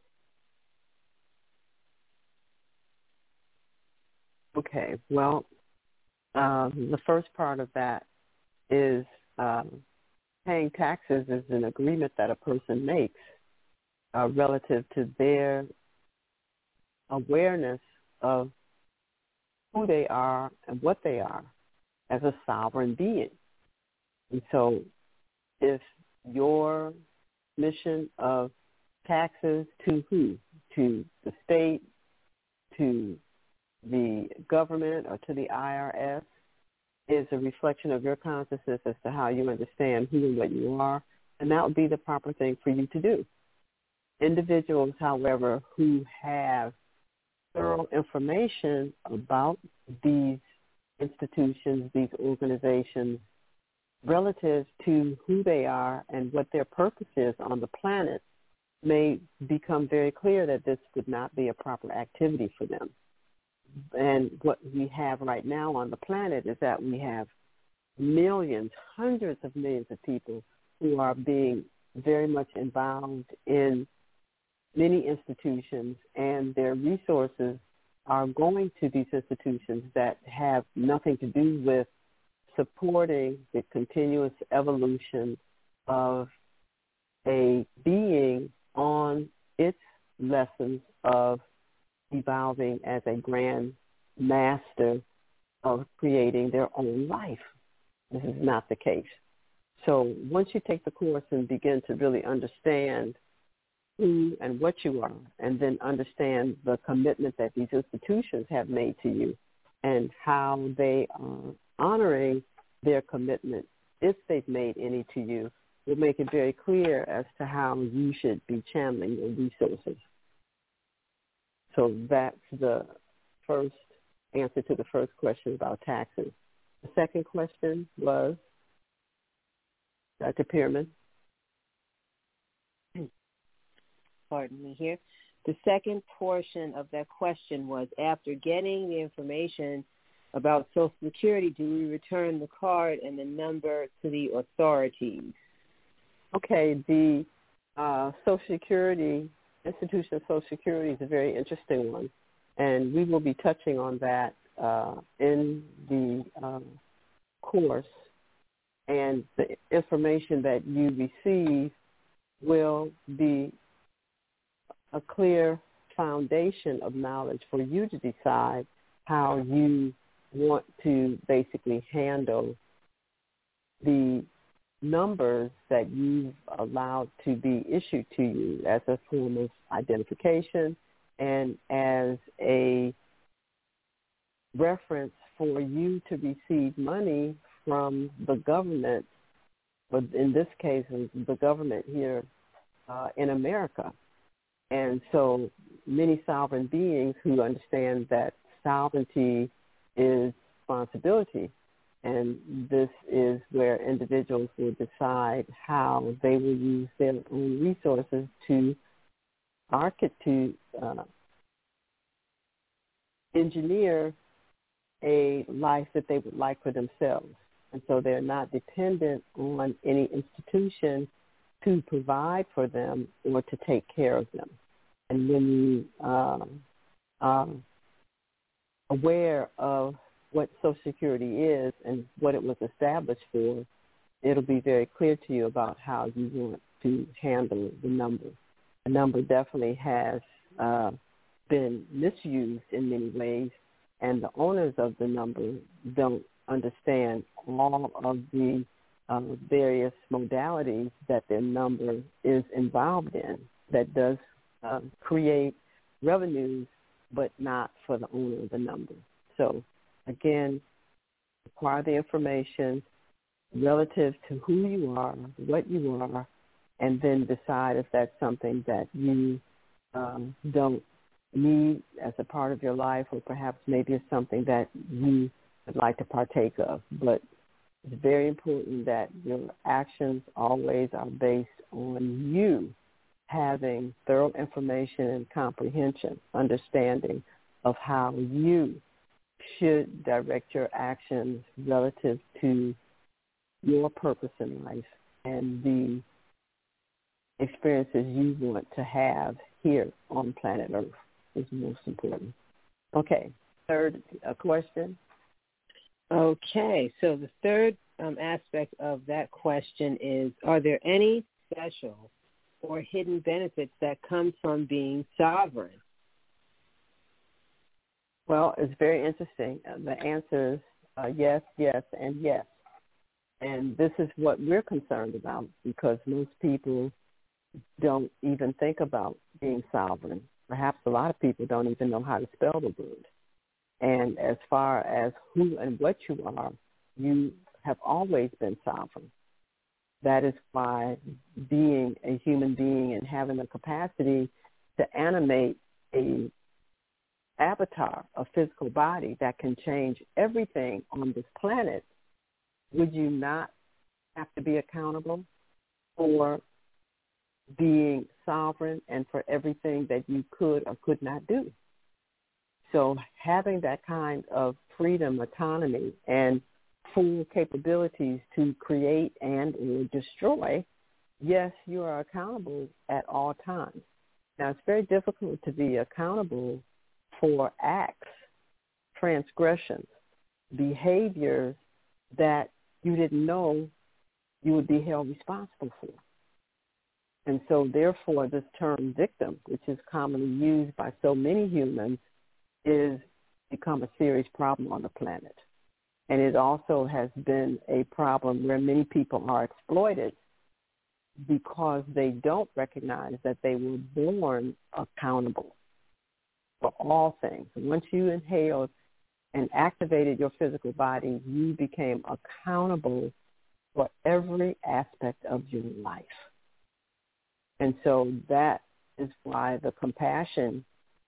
Okay, well, um, the first part of that is um, paying taxes is an agreement that a person makes uh, relative to their awareness of who they are and what they are as a sovereign being. And so if your mission of taxes to who? To the state, to the government, or to the I R S is a reflection of your consciousness as to how you understand who and what you are, and that would be the proper thing for you to do. Individuals, however, who have thorough information about these institutions, these organizations, relative to who they are and what their purpose is on the planet, may become very clear that this would not be a proper activity for them. And what we have right now on the planet is that we have millions, hundreds of millions of people who are being very much involved in many institutions, and their resources are going to these institutions that have nothing to do with supporting the continuous evolution of a being on its lessons of evolving as a grand master of creating their own life. This is not the case. So once you take the course and begin to really understand who and what you are, and then understand the commitment that these institutions have made to you and how they are honoring their commitment, if they've made any to you, will make it very clear as to how you should be channeling your resources. So that's the first answer to the first question about taxes. The second question was, Doctor Pearman. Pardon me here. The second portion of that question was, after getting the information about Social Security, do we return the card and the number to the authorities? Okay, the uh, Social Security, institution of Social Security is a very interesting one, and we will be touching on that uh, in the um, course, and the information that you receive will be a clear foundation of knowledge for you to decide how you want to basically handle the numbers that you've allowed to be issued to you as a form of identification and as a reference for you to receive money from the government, but in this case, the government here uh, in America. And so many sovereign beings who understand that sovereignty is responsibility, and this is where individuals will decide how they will use their own resources to market, to uh, engineer a life that they would like for themselves. And so they're not dependent on any institution to provide for them or to take care of them. And when you um, are aware of what Social Security is and what it was established for, it'll be very clear to you about how you want to handle the number. The number definitely has uh, been misused in many ways, and the owners of the number don't understand all of the uh, various modalities that their number is involved in that does uh, create revenues, but not for the owner of the number. So, again, acquire the information relative to who you are, what you are, and then decide if that's something that you um, don't need as a part of your life, or perhaps maybe it's something that you would like to partake of. But it's very important that your actions always are based on you having thorough information and comprehension, understanding of how you should direct your actions relative to your purpose in life and the experiences you want to have here on planet Earth is most important. Okay, third uh, question. Okay, so the third um, aspect of that question is, are there any special or hidden benefits that come from being sovereign? Well, it's very interesting. Uh, the answer is uh, yes, yes, and yes. And this is what we're concerned about, because most people don't even think about being sovereign. Perhaps a lot of people don't even know how to spell the word. And as far as who and what you are, you have always been sovereign. That is why being a human being and having the capacity to animate a avatar, a physical body that can change everything on this planet, would you not have to be accountable for being sovereign and for everything that you could or could not do? So having that kind of freedom, autonomy, and full capabilities to create and or destroy, yes, you are accountable at all times. Now, it's very difficult to be accountable for acts, transgressions, behaviors that you didn't know you would be held responsible for. And so therefore this term victim, which is commonly used by so many humans, is become a serious problem on the planet. And it also has been a problem where many people are exploited because they don't recognize that they were born accountable for all things. Once you inhaled and activated your physical body, you became accountable for every aspect of your life. And so that is why the compassion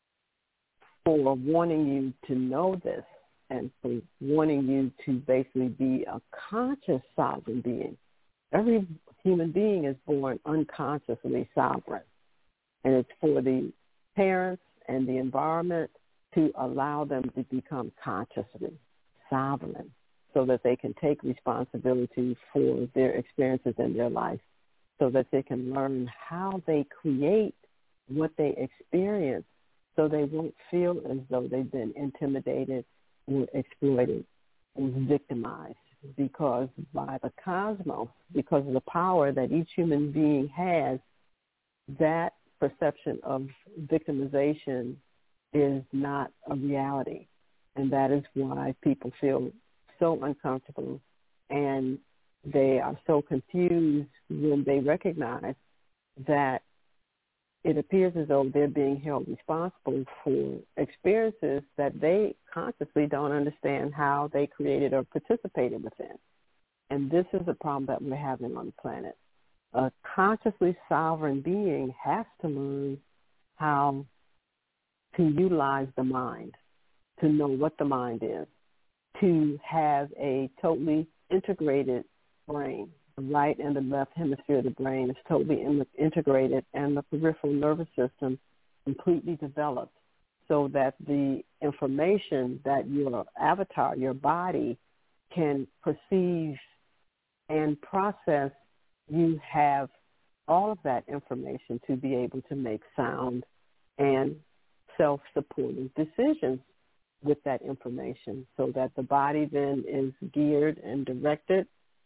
for wanting you to know this and for wanting you to basically be a conscious sovereign being. Every human being is born unconsciously sovereign. And it's for the parents and the environment to allow them to become consciously sovereign so that they can take responsibility for their experiences in their life, so that they can learn how they create what they experience so they won't feel as though they've been intimidated or exploited or victimized. Because by the cosmos, because of the power that each human being has, that perception of victimization is not a reality. And that is why people feel so uncomfortable and they are so confused when they recognize that it appears as though they're being held responsible for experiences that they consciously don't understand how they created or participated within. And this is a problem that we're having on the planet. A consciously sovereign being has to learn how to utilize the mind, to know what the mind is, to have a totally integrated brain. The right and the left hemisphere of the brain is totally in- integrated, and the peripheral nervous system completely developed so that the information that your avatar, your body, can perceive and process, you have all of that information to be able to make sound and self-supporting decisions with that information, so that the body then is geared and directed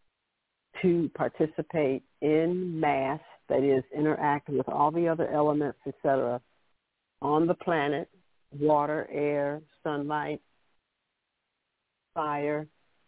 to participate in mass, that is, interact with all the other elements, et cetera, on the planet, water, air, sunlight, fire,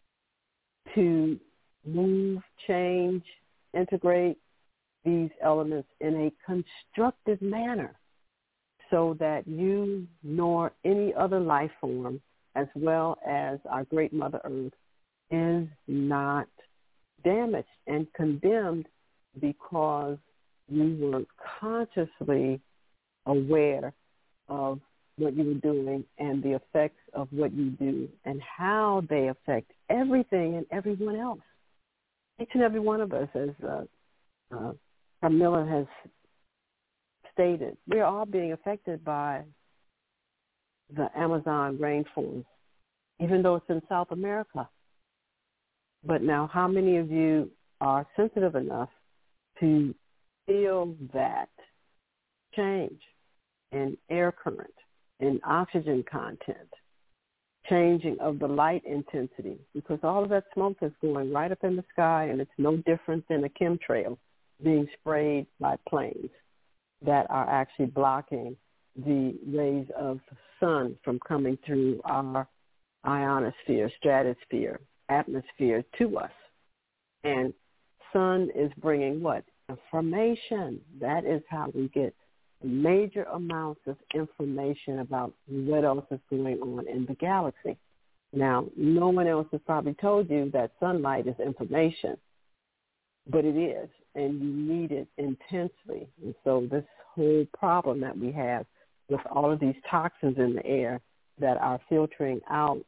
to move, change, integrate these elements in a constructive manner so that you nor any other life form, as well as our great Mother Earth, is not damaged and condemned because you were consciously aware of what you were doing and the effects of what you do and how they affect everything and everyone else. Each and every one of us, as uh, uh, Camilla has stated, we're all being affected by the Amazon rainforest, even though it's in South America. But now, how many of you are sensitive enough to feel that change in air current, in oxygen content, changing of the light intensity? Because all of that smoke is going right up in the sky, and it's no different than a chemtrail being sprayed by planes that are actually blocking the rays of the sun from coming through our ionosphere, stratosphere, atmosphere to us. And sun is bringing what? Information. That is how we get major amounts of information about what else is going on in the galaxy. Now, no one else has probably told you that sunlight is information, but it is, and you need it intensely. And so this whole problem that we have with all of these toxins in the air that are filtering out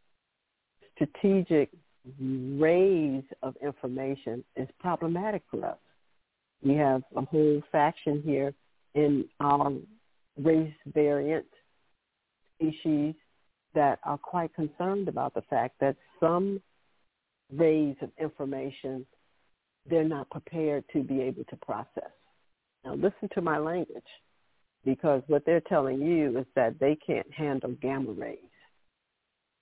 strategic rays of information is problematic for us. We have a whole faction here in our race variant species that are quite concerned about the fact that some rays of information they're not prepared to be able to process. Now listen to my language, because what they're telling you is that they can't handle gamma rays.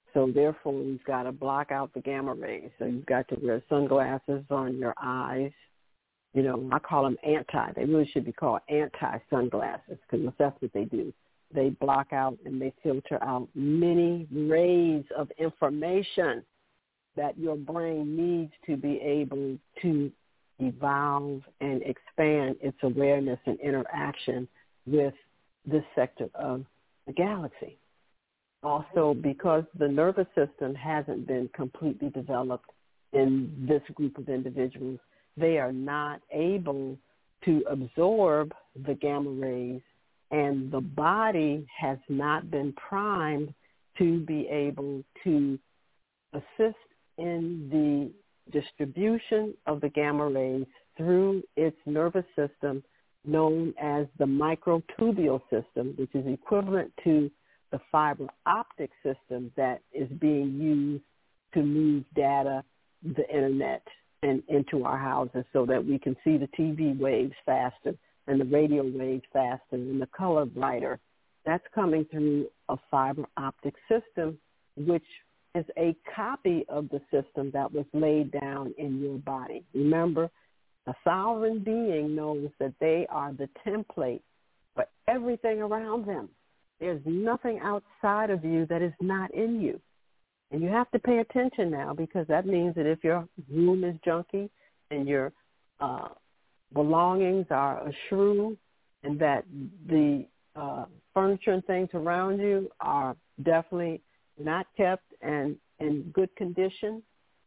So therefore, we've got to block out the gamma rays. So you've got to wear sunglasses on your eyes. You know, I call them anti. They really should be called anti-sunglasses because that's what they do. They block out and they filter out many rays of information that your brain needs to be able to evolve and expand its awareness and interaction with this sector of the galaxy. Also, because the nervous system hasn't been completely developed in this group of individuals, they are not able to absorb the gamma rays, and the body has not been primed to be able to assist in the distribution of the gamma rays through its nervous system known as the microtubule system, which is equivalent to the fiber optic system that is being used to move data, the internet, and into our houses so that we can see the T V waves faster and the radio waves faster and the color brighter. That's coming through a fiber optic system, which is a copy of the system that was laid down in your body. Remember, a sovereign being knows that they are the template for everything around them. There's nothing outside of you that is not in you. And you have to pay attention now, because that means that if your room is junky and your uh, belongings are a shrew and that the uh, furniture and things around you are definitely not kept and in good condition,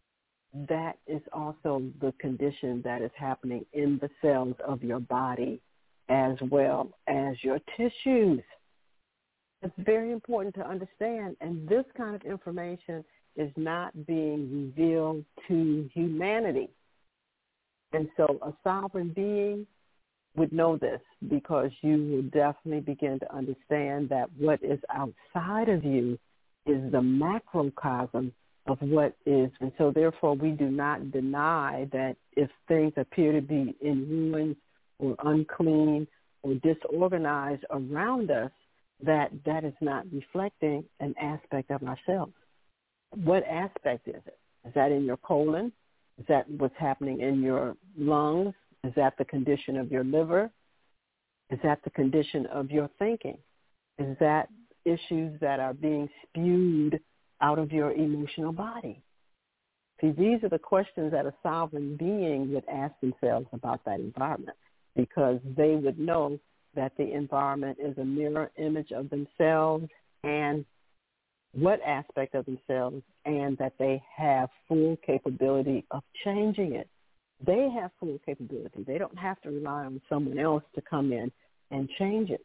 that is also the condition that is happening in the cells of your body as well as your tissues. It's very important to understand, and this kind of information is not being revealed to humanity. And so a sovereign being would know this, because you will definitely begin to understand that what is outside of you is the macrocosm of what is. And so therefore we do not deny that if things appear to be in ruins or unclean or disorganized around us, that that is not reflecting an aspect of ourselves. What aspect is it? Is that in your colon? Is that what's happening in your lungs? Is that the condition of your liver? Is that the condition of your thinking? Is that issues that are being spewed out of your emotional body? See, these are the questions that a sovereign being would ask themselves about that environment, because they would know that the environment is a mirror image of themselves and what aspect of themselves, and that they have full capability of changing it. They have full capability. They don't have to rely on someone else to come in and change it.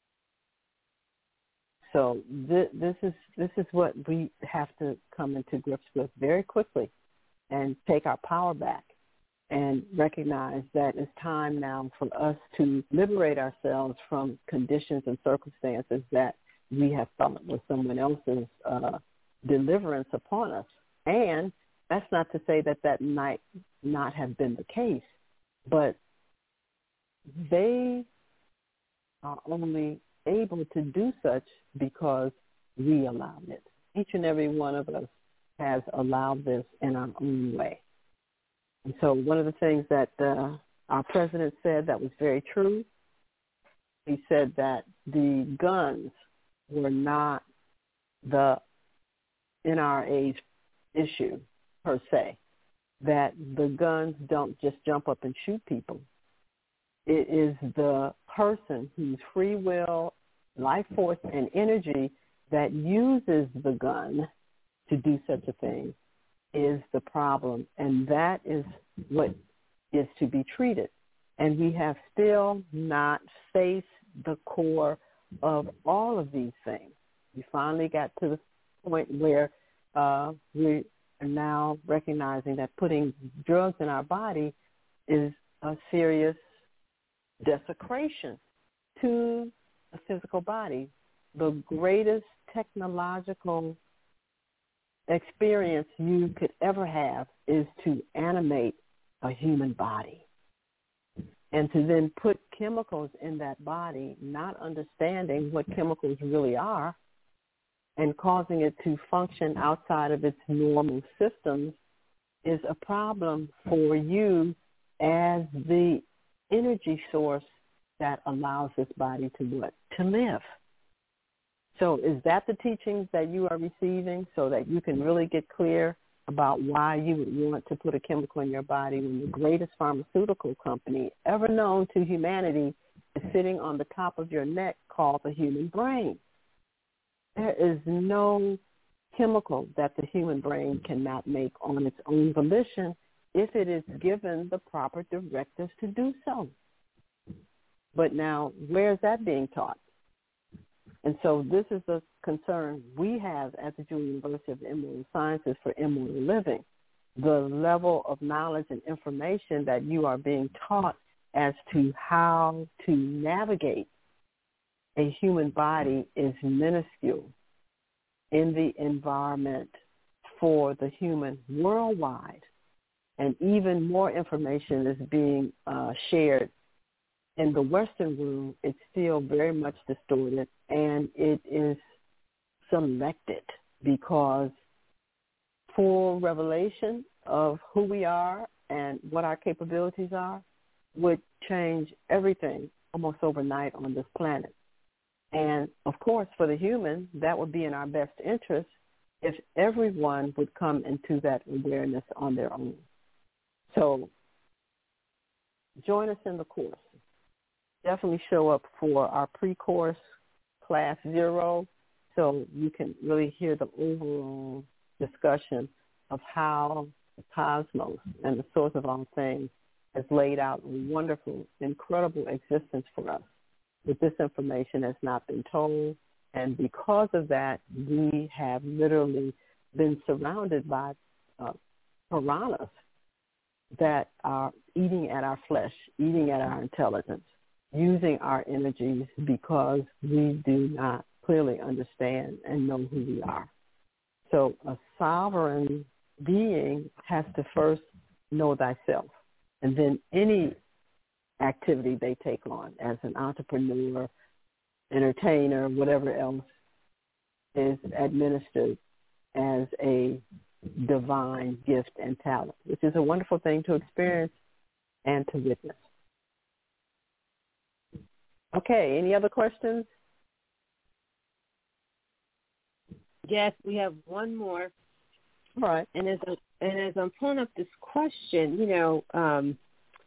So th- this is this is what we have to come into grips with very quickly and take our power back and recognize that it's time now for us to liberate ourselves from conditions and circumstances that we have thought was someone else's uh, deliverance upon us. And that's not to say that that might not have been the case, but they are only able to do such because we allowed it. Each and every one of us has allowed this in our own way. And so one of the things that uh, our president said that was very true, he said that the guns were not the N R A's issue per se, that the guns don't just jump up and shoot people. It is the person whose free will, life force, and energy that uses the gun to do such a thing is the problem, and that is what is to be treated. And we have still not faced the core of all of these things. We finally got to the point where uh, we are now recognizing that putting drugs in our body is a serious desecration to the physical body. The greatest technological experience you could ever have is to animate a human body. And to then put chemicals in that body, not understanding what chemicals really are, and causing it to function outside of its normal systems is a problem for you as the energy source that allows this body to what? To live. So is that the teachings that you are receiving so that you can really get clear about why you would want to put a chemical in your body when the greatest pharmaceutical company ever known to humanity is sitting on the top of your neck called the human brain? There is no chemical that the human brain cannot make on its own volition if it is given the proper directives to do so. But now, where is that being taught? And so this is the concern we have at the Jewel University of Immortal Sciences for Immortal Living, the level of knowledge and information that you are being taught as to how to navigate a human body is minuscule in the environment for the human worldwide. And even more information is being uh, shared in the Western world. It's still very much distorted, and it is selected because full revelation of who we are and what our capabilities are would change everything almost overnight on this planet. And, of course, for the human, that would be in our best interest if everyone would come into that awareness on their own. So join us in the course. Definitely show up for our pre-course class zero so you can really hear the overall discussion of how the cosmos and the source of all things has laid out a wonderful, incredible existence for us. But this information has not been told, and because of that, we have literally been surrounded by uh, piranhas that are eating at our flesh, eating at our intelligence, using our energies because we do not clearly understand and know who we are. So a sovereign being has to first know thyself, and then any activity they take on as an entrepreneur, entertainer, whatever else is administered as a divine gift and talent, which is a wonderful thing to experience and to witness. Okay, any other questions? Yes, we have one more. All right. And as I, and as I'm pulling up this question, you know, um,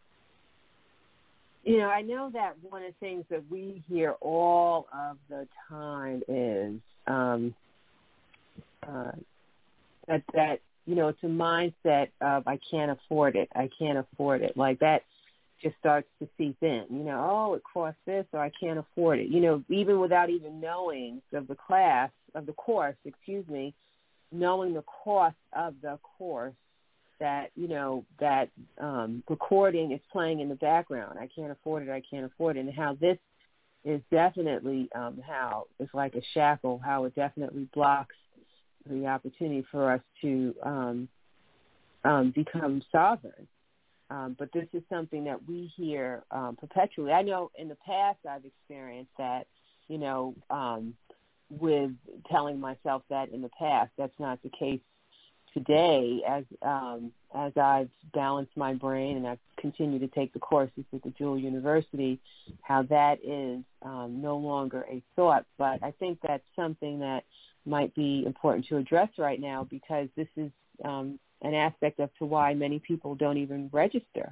you know, I know that one of the things that we hear all of the time is um, uh, that that you know, it's a mindset of I can't afford it, I can't afford it, like that. Just starts to seep in, you know, oh, it costs this, or I can't afford it. You know, even without even knowing of the class, of the course, excuse me, knowing the cost of the course, that, you know, that um, recording is playing in the background. I can't afford it, I can't afford it. And how this is definitely um, how it's like a shackle, how it definitely blocks the opportunity for us to um, um, become sovereign. Um, but this is something that we hear um, perpetually. I know in the past I've experienced that, you know, um, with telling myself that in the past. That's not the case today as um, as I've balanced my brain and I've continued to take the courses at the Jewel University, how that is um, no longer a thought. But I think that's something that might be important to address right now, because this is um, an aspect of to why many people don't even register.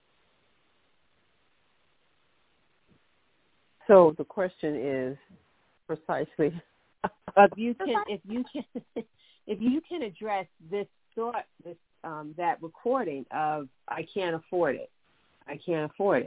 So the question is precisely if you can, if you can, if you can address this thought, this um, that recording of I can't afford it, I can't afford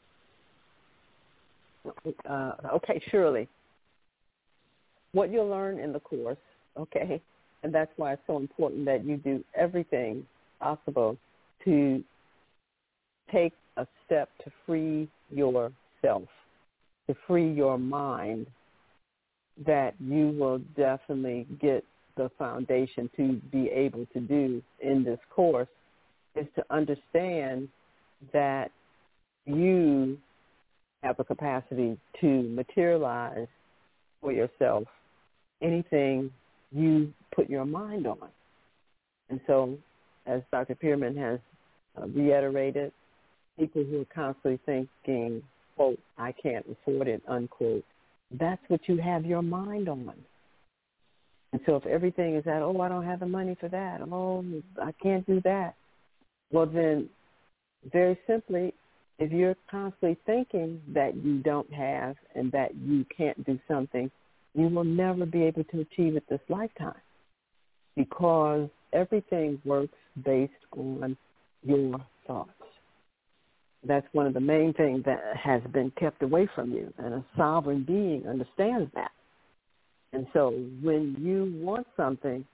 it. Uh, okay, surely. What you'll learn in the course, okay. And that's why it's so important that you do everything possible to take a step to free yourself, to free your mind, that you will definitely get the foundation to be able to do in this course, is to understand that you have the capacity to materialize for yourself anything you put your mind on. And so, as Doctor Pearman has uh, reiterated, people who are constantly thinking, quote, I can't afford it, unquote, that's what you have your mind on. And so if everything is that, oh, I don't have the money for that, oh, I can't do that, well then, very simply, if you're constantly thinking that you don't have and that you can't do something, you will never be able to achieve it this lifetime, because everything works based on your thoughts. That's one of the main things that has been kept away from you, and a sovereign being understands that. And so when you want something,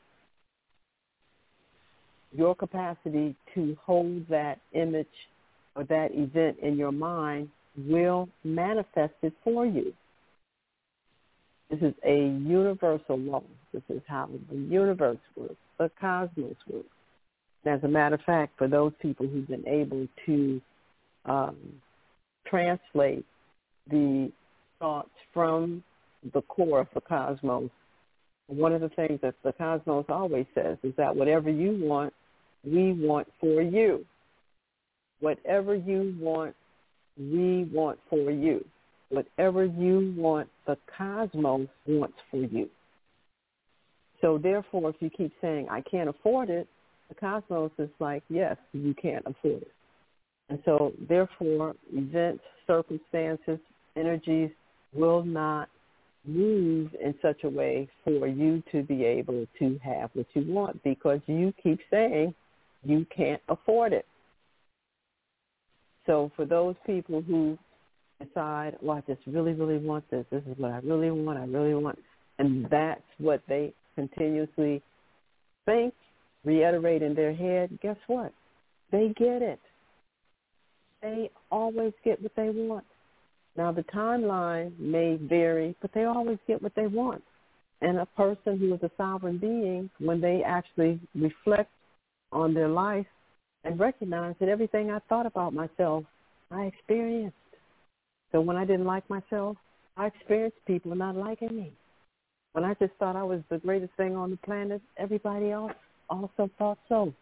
your capacity to hold that image or that event in your mind will manifest it for you. This is a universal law. This is how the universe works, the cosmos works. As a matter of fact, for those people who've been able to um, translate the thoughts from the core of the cosmos, one of the things that the cosmos always says is that whatever you want, we want for you. Whatever you want, we want for you. Whatever you want, the cosmos wants for you. So therefore, if you keep saying, I can't afford it, the cosmos is like, yes, you can't afford it. And so therefore, events, circumstances, energies will not move in such a way for you to be able to have what you want, because you keep saying you can't afford it. So for those people who decide, well, I just really, really want this, this is what I really want, I really want, and that's what they continuously think, reiterate in their head, guess what? They get it. They always get what they want. Now, the timeline may vary, but they always get what they want. And a person who is a sovereign being, when they actually reflect on their life and recognize that everything I thought about myself, I experienced. So when I didn't like myself, I experienced people not liking me. When I just thought I was the greatest thing on the planet, everybody else also thought so.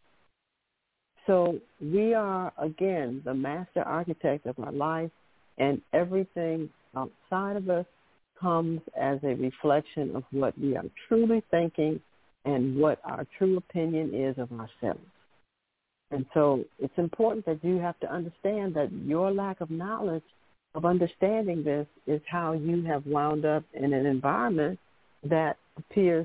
So we are, again, the master architect of our life, and everything outside of us comes as a reflection of what we are truly thinking and what our true opinion is of ourselves. And so it's important that you have to understand that your lack of knowledge of understanding this is how you have wound up in an environment that appears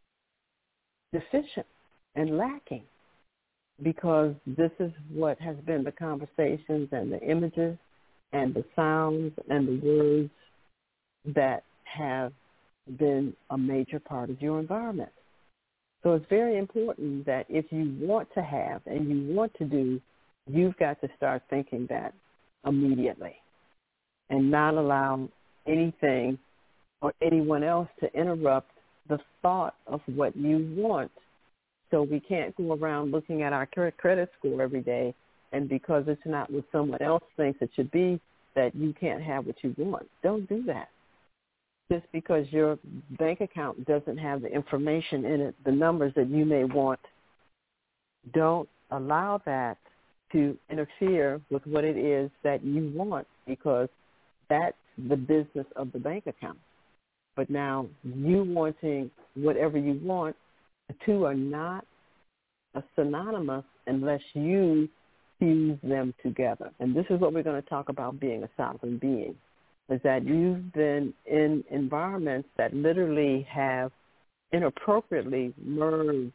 deficient and lacking, because this is what has been the conversations and the images and the sounds and the words that have been a major part of your environment. So it's very important that if you want to have and you want to do, you've got to start thinking that immediately and not allow anything or anyone else to interrupt the thought of what you want. So we can't go around looking at our credit score every day, and because it's not what someone else thinks it should be, that you can't have what you want. Don't do that. Just because your bank account doesn't have the information in it, the numbers that you may want, don't allow that to interfere with what it is that you want, because that's the business of the bank account. But now you wanting whatever you want, the two are not synonymous unless you fuse them together. And this is what we're going to talk about being a sovereign being, is that you've been in environments that literally have inappropriately merged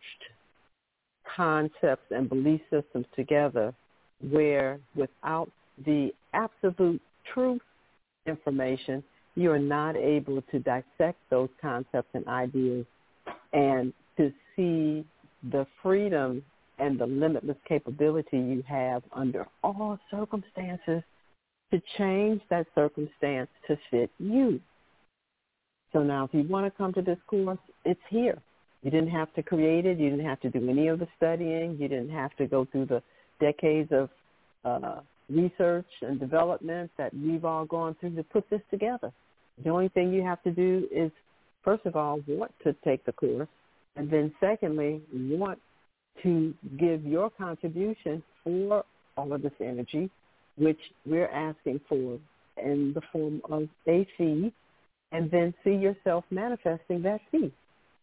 concepts and belief systems together, where without the absolute truth information, you are not able to dissect those concepts and ideas and to see the freedom and the limitless capability you have under all circumstances to change that circumstance to fit you. So now if you want to come to this course, it's here. You didn't have to create it. You didn't have to do any of the studying. You didn't have to go through the decades of uh, research and development that we've all gone through to put this together. The only thing you have to do is first of all, want to take the course, and then secondly, want to give your contribution for all of this energy, which we're asking for in the form of a fee, and then see yourself manifesting that fee.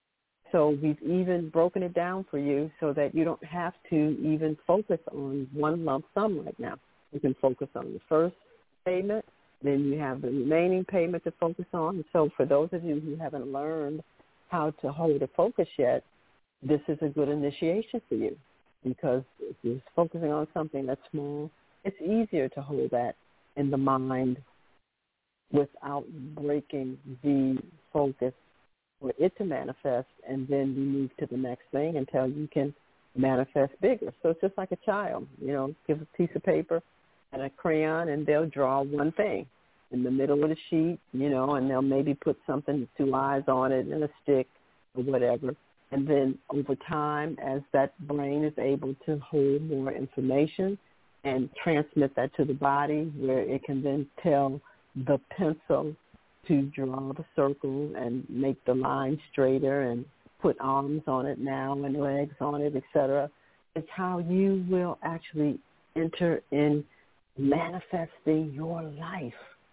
So we've even broken it down for you so that you don't have to even focus on one lump sum right now. You can focus on the first payment, then you have the remaining payment to focus on. And so for those of you who haven't learned how to hold a focus yet, this is a good initiation for you, because if you're focusing on something that's small, it's easier to hold that in the mind without breaking the focus for it to manifest, and then you move to the next thing until you can manifest bigger. So it's just like a child, you know, give a piece of paper and a crayon, and they'll draw one thing in the middle of the sheet, you know, and they'll maybe put something, two eyes on it and a stick or whatever. And then over time, as that brain is able to hold more information and transmit that to the body, where it can then tell the pencil to draw the circle and make the line straighter and put arms on it now and legs on it, et cetera. It's how you will actually enter in manifesting your life.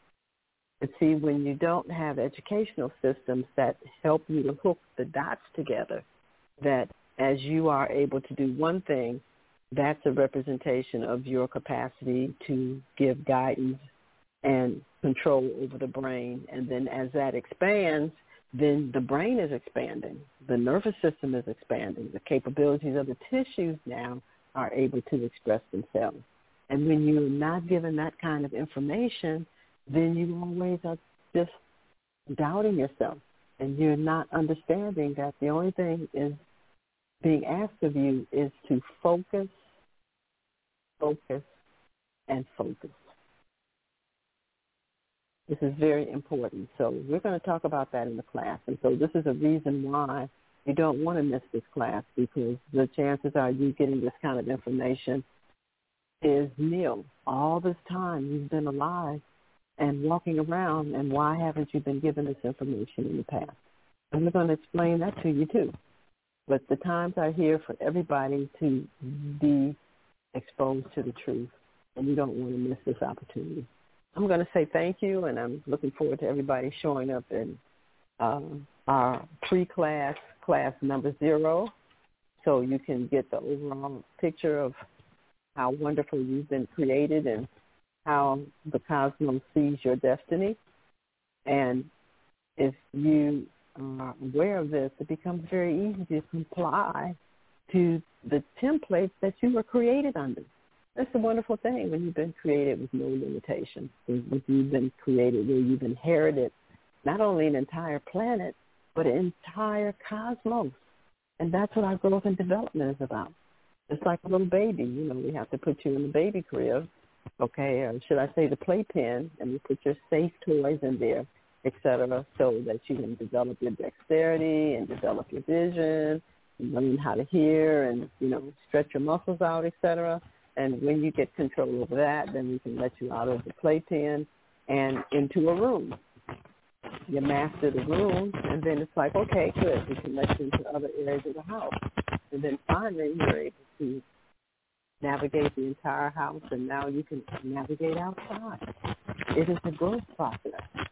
But see, when you don't have educational systems that help you to hook the dots together, that as you are able to do one thing, that's a representation of your capacity to give guidance and control over the brain. And then as that expands, then the brain is expanding. The nervous system is expanding. The capabilities of the tissues now are able to express themselves. And when you're not given that kind of information, then you always are just doubting yourself. And you're not understanding that the only thing is being asked of you is to focus, focus, and focus. This is very important. So we're going to talk about that in the class. And so this is a reason why you don't want to miss this class, because the chances are you getting this kind of information is nil. All this time you've been alive and walking around, and why haven't you been given this information in the past? And we're going to explain that to you too. But the times are here for everybody to be exposed to the truth, and you don't want to miss this opportunity. I'm going to say thank you, and I'm looking forward to everybody showing up in um, our pre-class, class number zero, so you can get the overall picture of how wonderful you've been created and how the cosmos sees your destiny. And if you are aware of this, it becomes very easy to comply to the templates that you were created under. That's a wonderful thing when you've been created with no limitations, when you've been created where you've inherited not only an entire planet, but an entire cosmos. And that's what our growth and development is about. It's like a little baby. You know, we have to put you in the baby crib, okay, or should I say the playpen, and we put your safe toys in there, et cetera, so that you can develop your dexterity and develop your vision, and learn how to hear and, you know, stretch your muscles out, et cetera. And when you get control over that, then we can let you out of the playpen and into a room. You master the room, and then it's like, okay, good. We can let you into other areas of the house. And then finally, you're able to navigate the entire house, and now you can navigate outside. It is a growth process.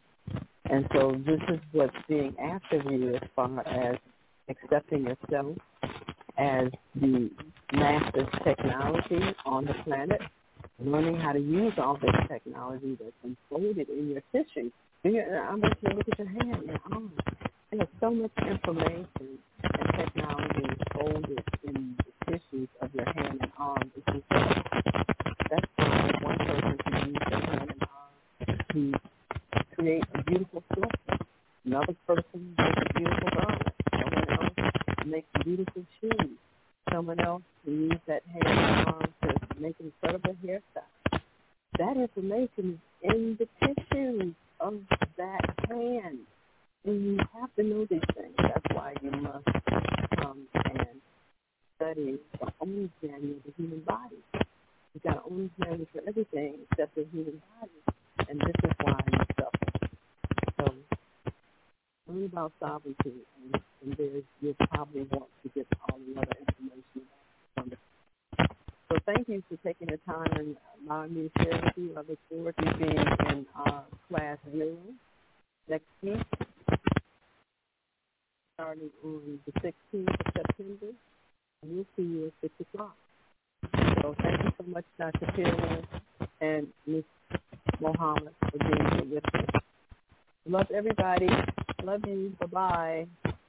And so this is what's being asked of you as far as accepting yourself as the master technology on the planet, learning how to use all this technology that's enfolded in your tissue. I want you to look at your hand, your arm. There's so much information and technology enfolded in the tissues of your hand and arm. It's incredible. That's why one person can use their hand and arm to create a beautiful sculpture. Another person makes a beautiful garment. Someone else makes beautiful shoes. Someone else can use that hand and arm to make incredible hairstyles. That information is in the tissues of that hand. And you have to know these things. That's why you must come and study the owner's manual of the human body. You've got an owner's manual for everything except the human body. And this is why you suffer. So learn about sovereignty, and, and there's, you'll probably want to get all the other information from it. So thank you for taking the time and allowing me to share with you. I look forward to being in our class room next week, starting on the sixteenth of September, and we'll see you at six o'clock. So thank you so much, Doctor Pearman and Miz Mohammed, for being here with us. Love everybody. Love you. Bye-bye.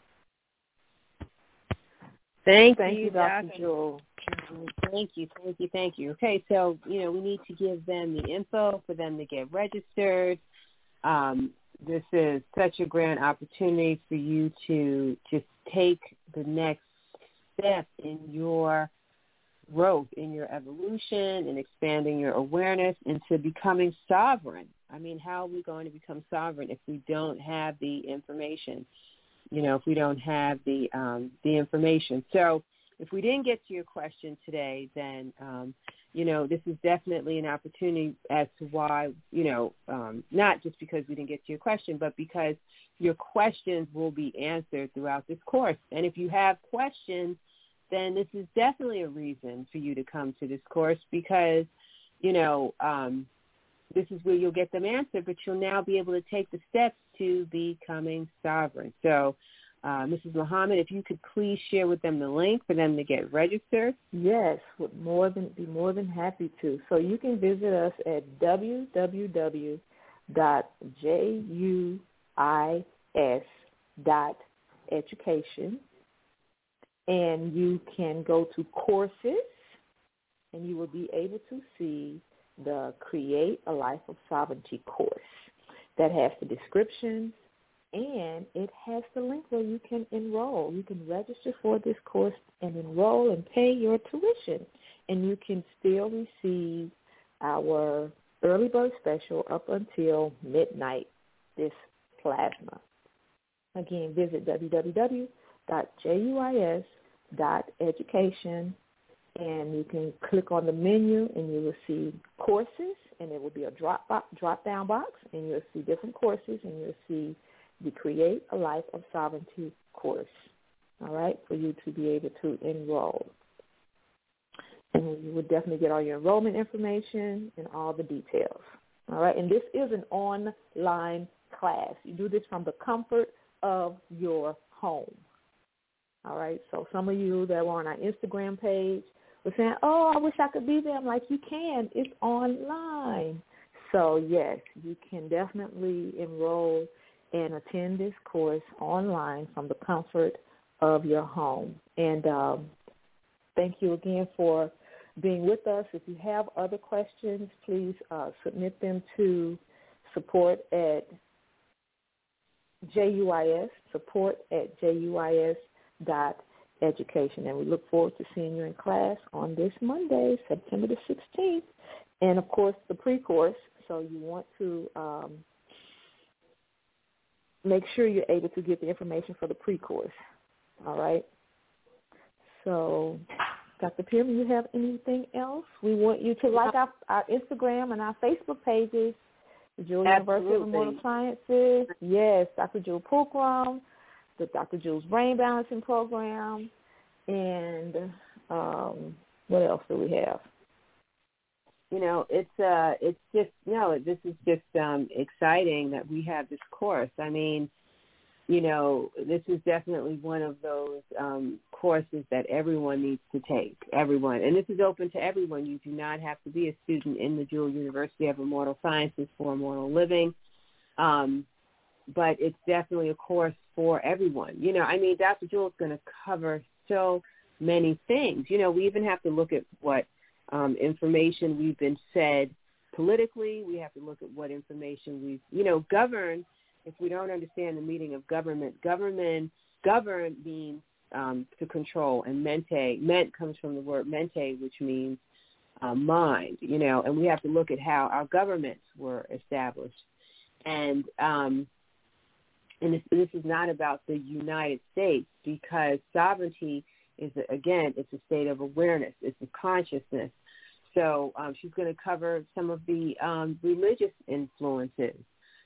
Thank, thank you, you, Doctor Jewel. Thank you, thank you, thank you. Okay, so, you know, we need to give them the info for them to get registered. Um, this is such a grand opportunity for you to just take the next step in your growth, in your evolution, and expanding your awareness into becoming sovereign. I mean, how are we going to become sovereign if we don't have the information? You know, if we don't have the um, the information. So if we didn't get to your question today, then, um, you know, this is definitely an opportunity as to why, you know, um, not just because we didn't get to your question, but because your questions will be answered throughout this course. And if you have questions, then this is definitely a reason for you to come to this course because, you know, um, this is where you'll get them answered, but you'll now be able to take the steps to becoming sovereign. So, uh, Missus Muhammad, if you could please share with them the link for them to get registered. Yes, would more than be more than happy to. So you can visit us at w w w dot juis dot education, and you can go to courses, and you will be able to see the Create a Life of Sovereignty course that has the description, and it has the link where you can enroll. You can register for this course and enroll and pay your tuition, and you can still receive our early bird special up until midnight this plasma. Again, visit w w w dot juis dot education, and you can click on the menu, and you will see courses, and it will be a drop box, drop down box, and you'll see different courses, and you'll see the Create a Life of Sovereignty course. All right, for you to be able to enroll, and you will definitely get all your enrollment information and all the details. All right, and this is an online class. You do this from the comfort of your home. All right, so some of you that were on our Instagram page were saying, oh, I wish I could be there. I'm like, you can. It's online. So, yes, you can definitely enroll and attend this course online from the comfort of your home. And um, thank you again for being with us. If you have other questions, please uh, submit them to support at JUIS, support at JUIS dot education, and we look forward to seeing you in class on this Monday, September the sixteenth, and of course the pre-course. So you want to um, make sure you're able to get the information for the pre-course. All right. So, Doctor Pearman, you have anything else? We want you to like our, our Instagram and our Facebook pages. The Jewel University of Immortal Sciences. Yes, Doctor Jewel Pookrum, the Doctor Jewel's Brain Balancing Program, and um, what else do we have? You know, it's uh, it's just no. This is just um, exciting that we have this course. I mean, you know, this is definitely one of those um, courses that everyone needs to take. Everyone, and this is open to everyone. You do not have to be a student in the Jewel University of Immortal Sciences for Immortal Living. Um, but it's definitely a course for everyone. You know, I mean, Doctor Jewel is going to cover so many things. You know, we even have to look at what um, information we've been fed politically. We have to look at what information we've, you know, governed. If we don't understand the meaning of government, government, govern means um, to control, and mente, ment comes from the word mente, which means uh, mind, you know, and we have to look at how our governments were established. And um, and this, this is not about the United States, because sovereignty is, a, again, it's a state of awareness. It's a consciousness. So um, she's going to cover some of the um, religious influences.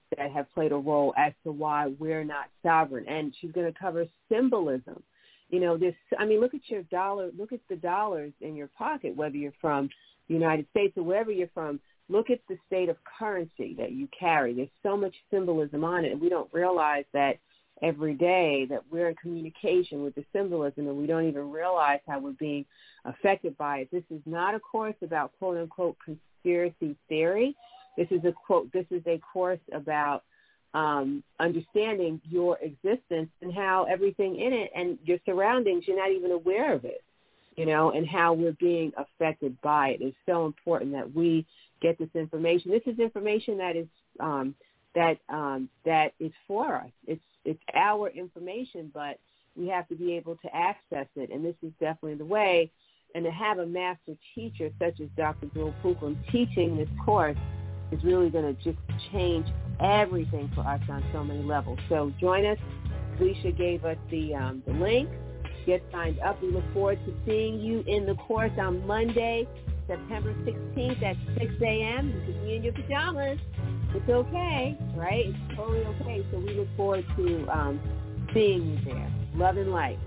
that have played a role as to why we're not sovereign. And she's going to cover symbolism. You know, this, I mean, look at your dollar, look at the dollars in your pocket, whether you're from the United States or wherever you're from. Look at the state of currency that you carry. There's so much symbolism on it, and we don't realize that every day, that we're in communication with the symbolism, and we don't even realize how we're being affected by it. This is not a course about quote-unquote conspiracy theory. This is a quote. This is a course about um, understanding your existence and how everything in it and your surroundings, you're not even aware of it, you know, and how we're being affected by it. It's so important that we get this information. This is information that is um, that um, that is for us. It's it's our information, but we have to be able to access it, and this is definitely the way. And to have a master teacher such as Doctor Jewel Pookrum teaching this course is really going to just change everything for us on so many levels. So join us. Felicia gave us the um, the link. Get signed up. We look forward to seeing you in the course on Monday, September sixteenth at six a.m. You can be in your pajamas. It's okay, right? It's totally okay. So we look forward to um, seeing you there. Love and light.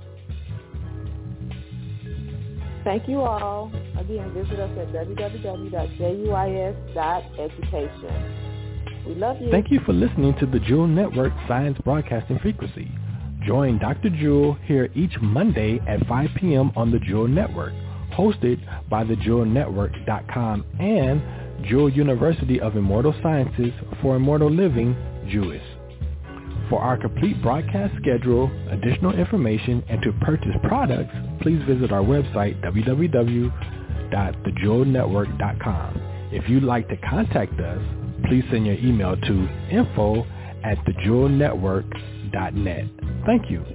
Thank you all. Again, visit us at w w w dot j u i s dot education. We love you. Thank you for listening to the Jewel Network Science Broadcasting Frequency. Join Doctor Jewel here each Monday at five p.m. on the Jewel Network, hosted by the jewel network dot com and Jewel University of Immortal Sciences for Immortal Living, Jewis. For our complete broadcast schedule, additional information, and to purchase products, please visit our website, w w w dot the jewel network dot com. If you'd like to contact us, please send your email to info at the jewel network dot net. Thank you.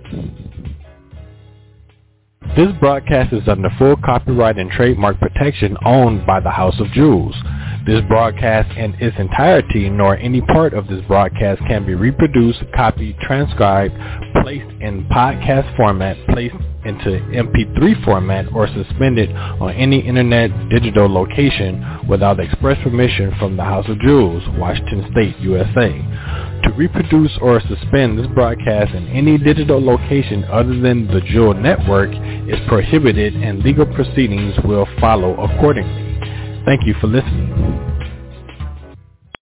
This broadcast is under full copyright and trademark protection owned by the House of Jewels. This broadcast in its entirety, nor any part of this broadcast can be reproduced, copied, transcribed, placed in podcast format, placed into M P three format, or suspended on any internet digital location without express permission from the House of Jewels, Washington State, U S A. To reproduce or suspend this broadcast in any digital location other than the Jewel Network is prohibited, and legal proceedings will follow accordingly. Thank you for listening.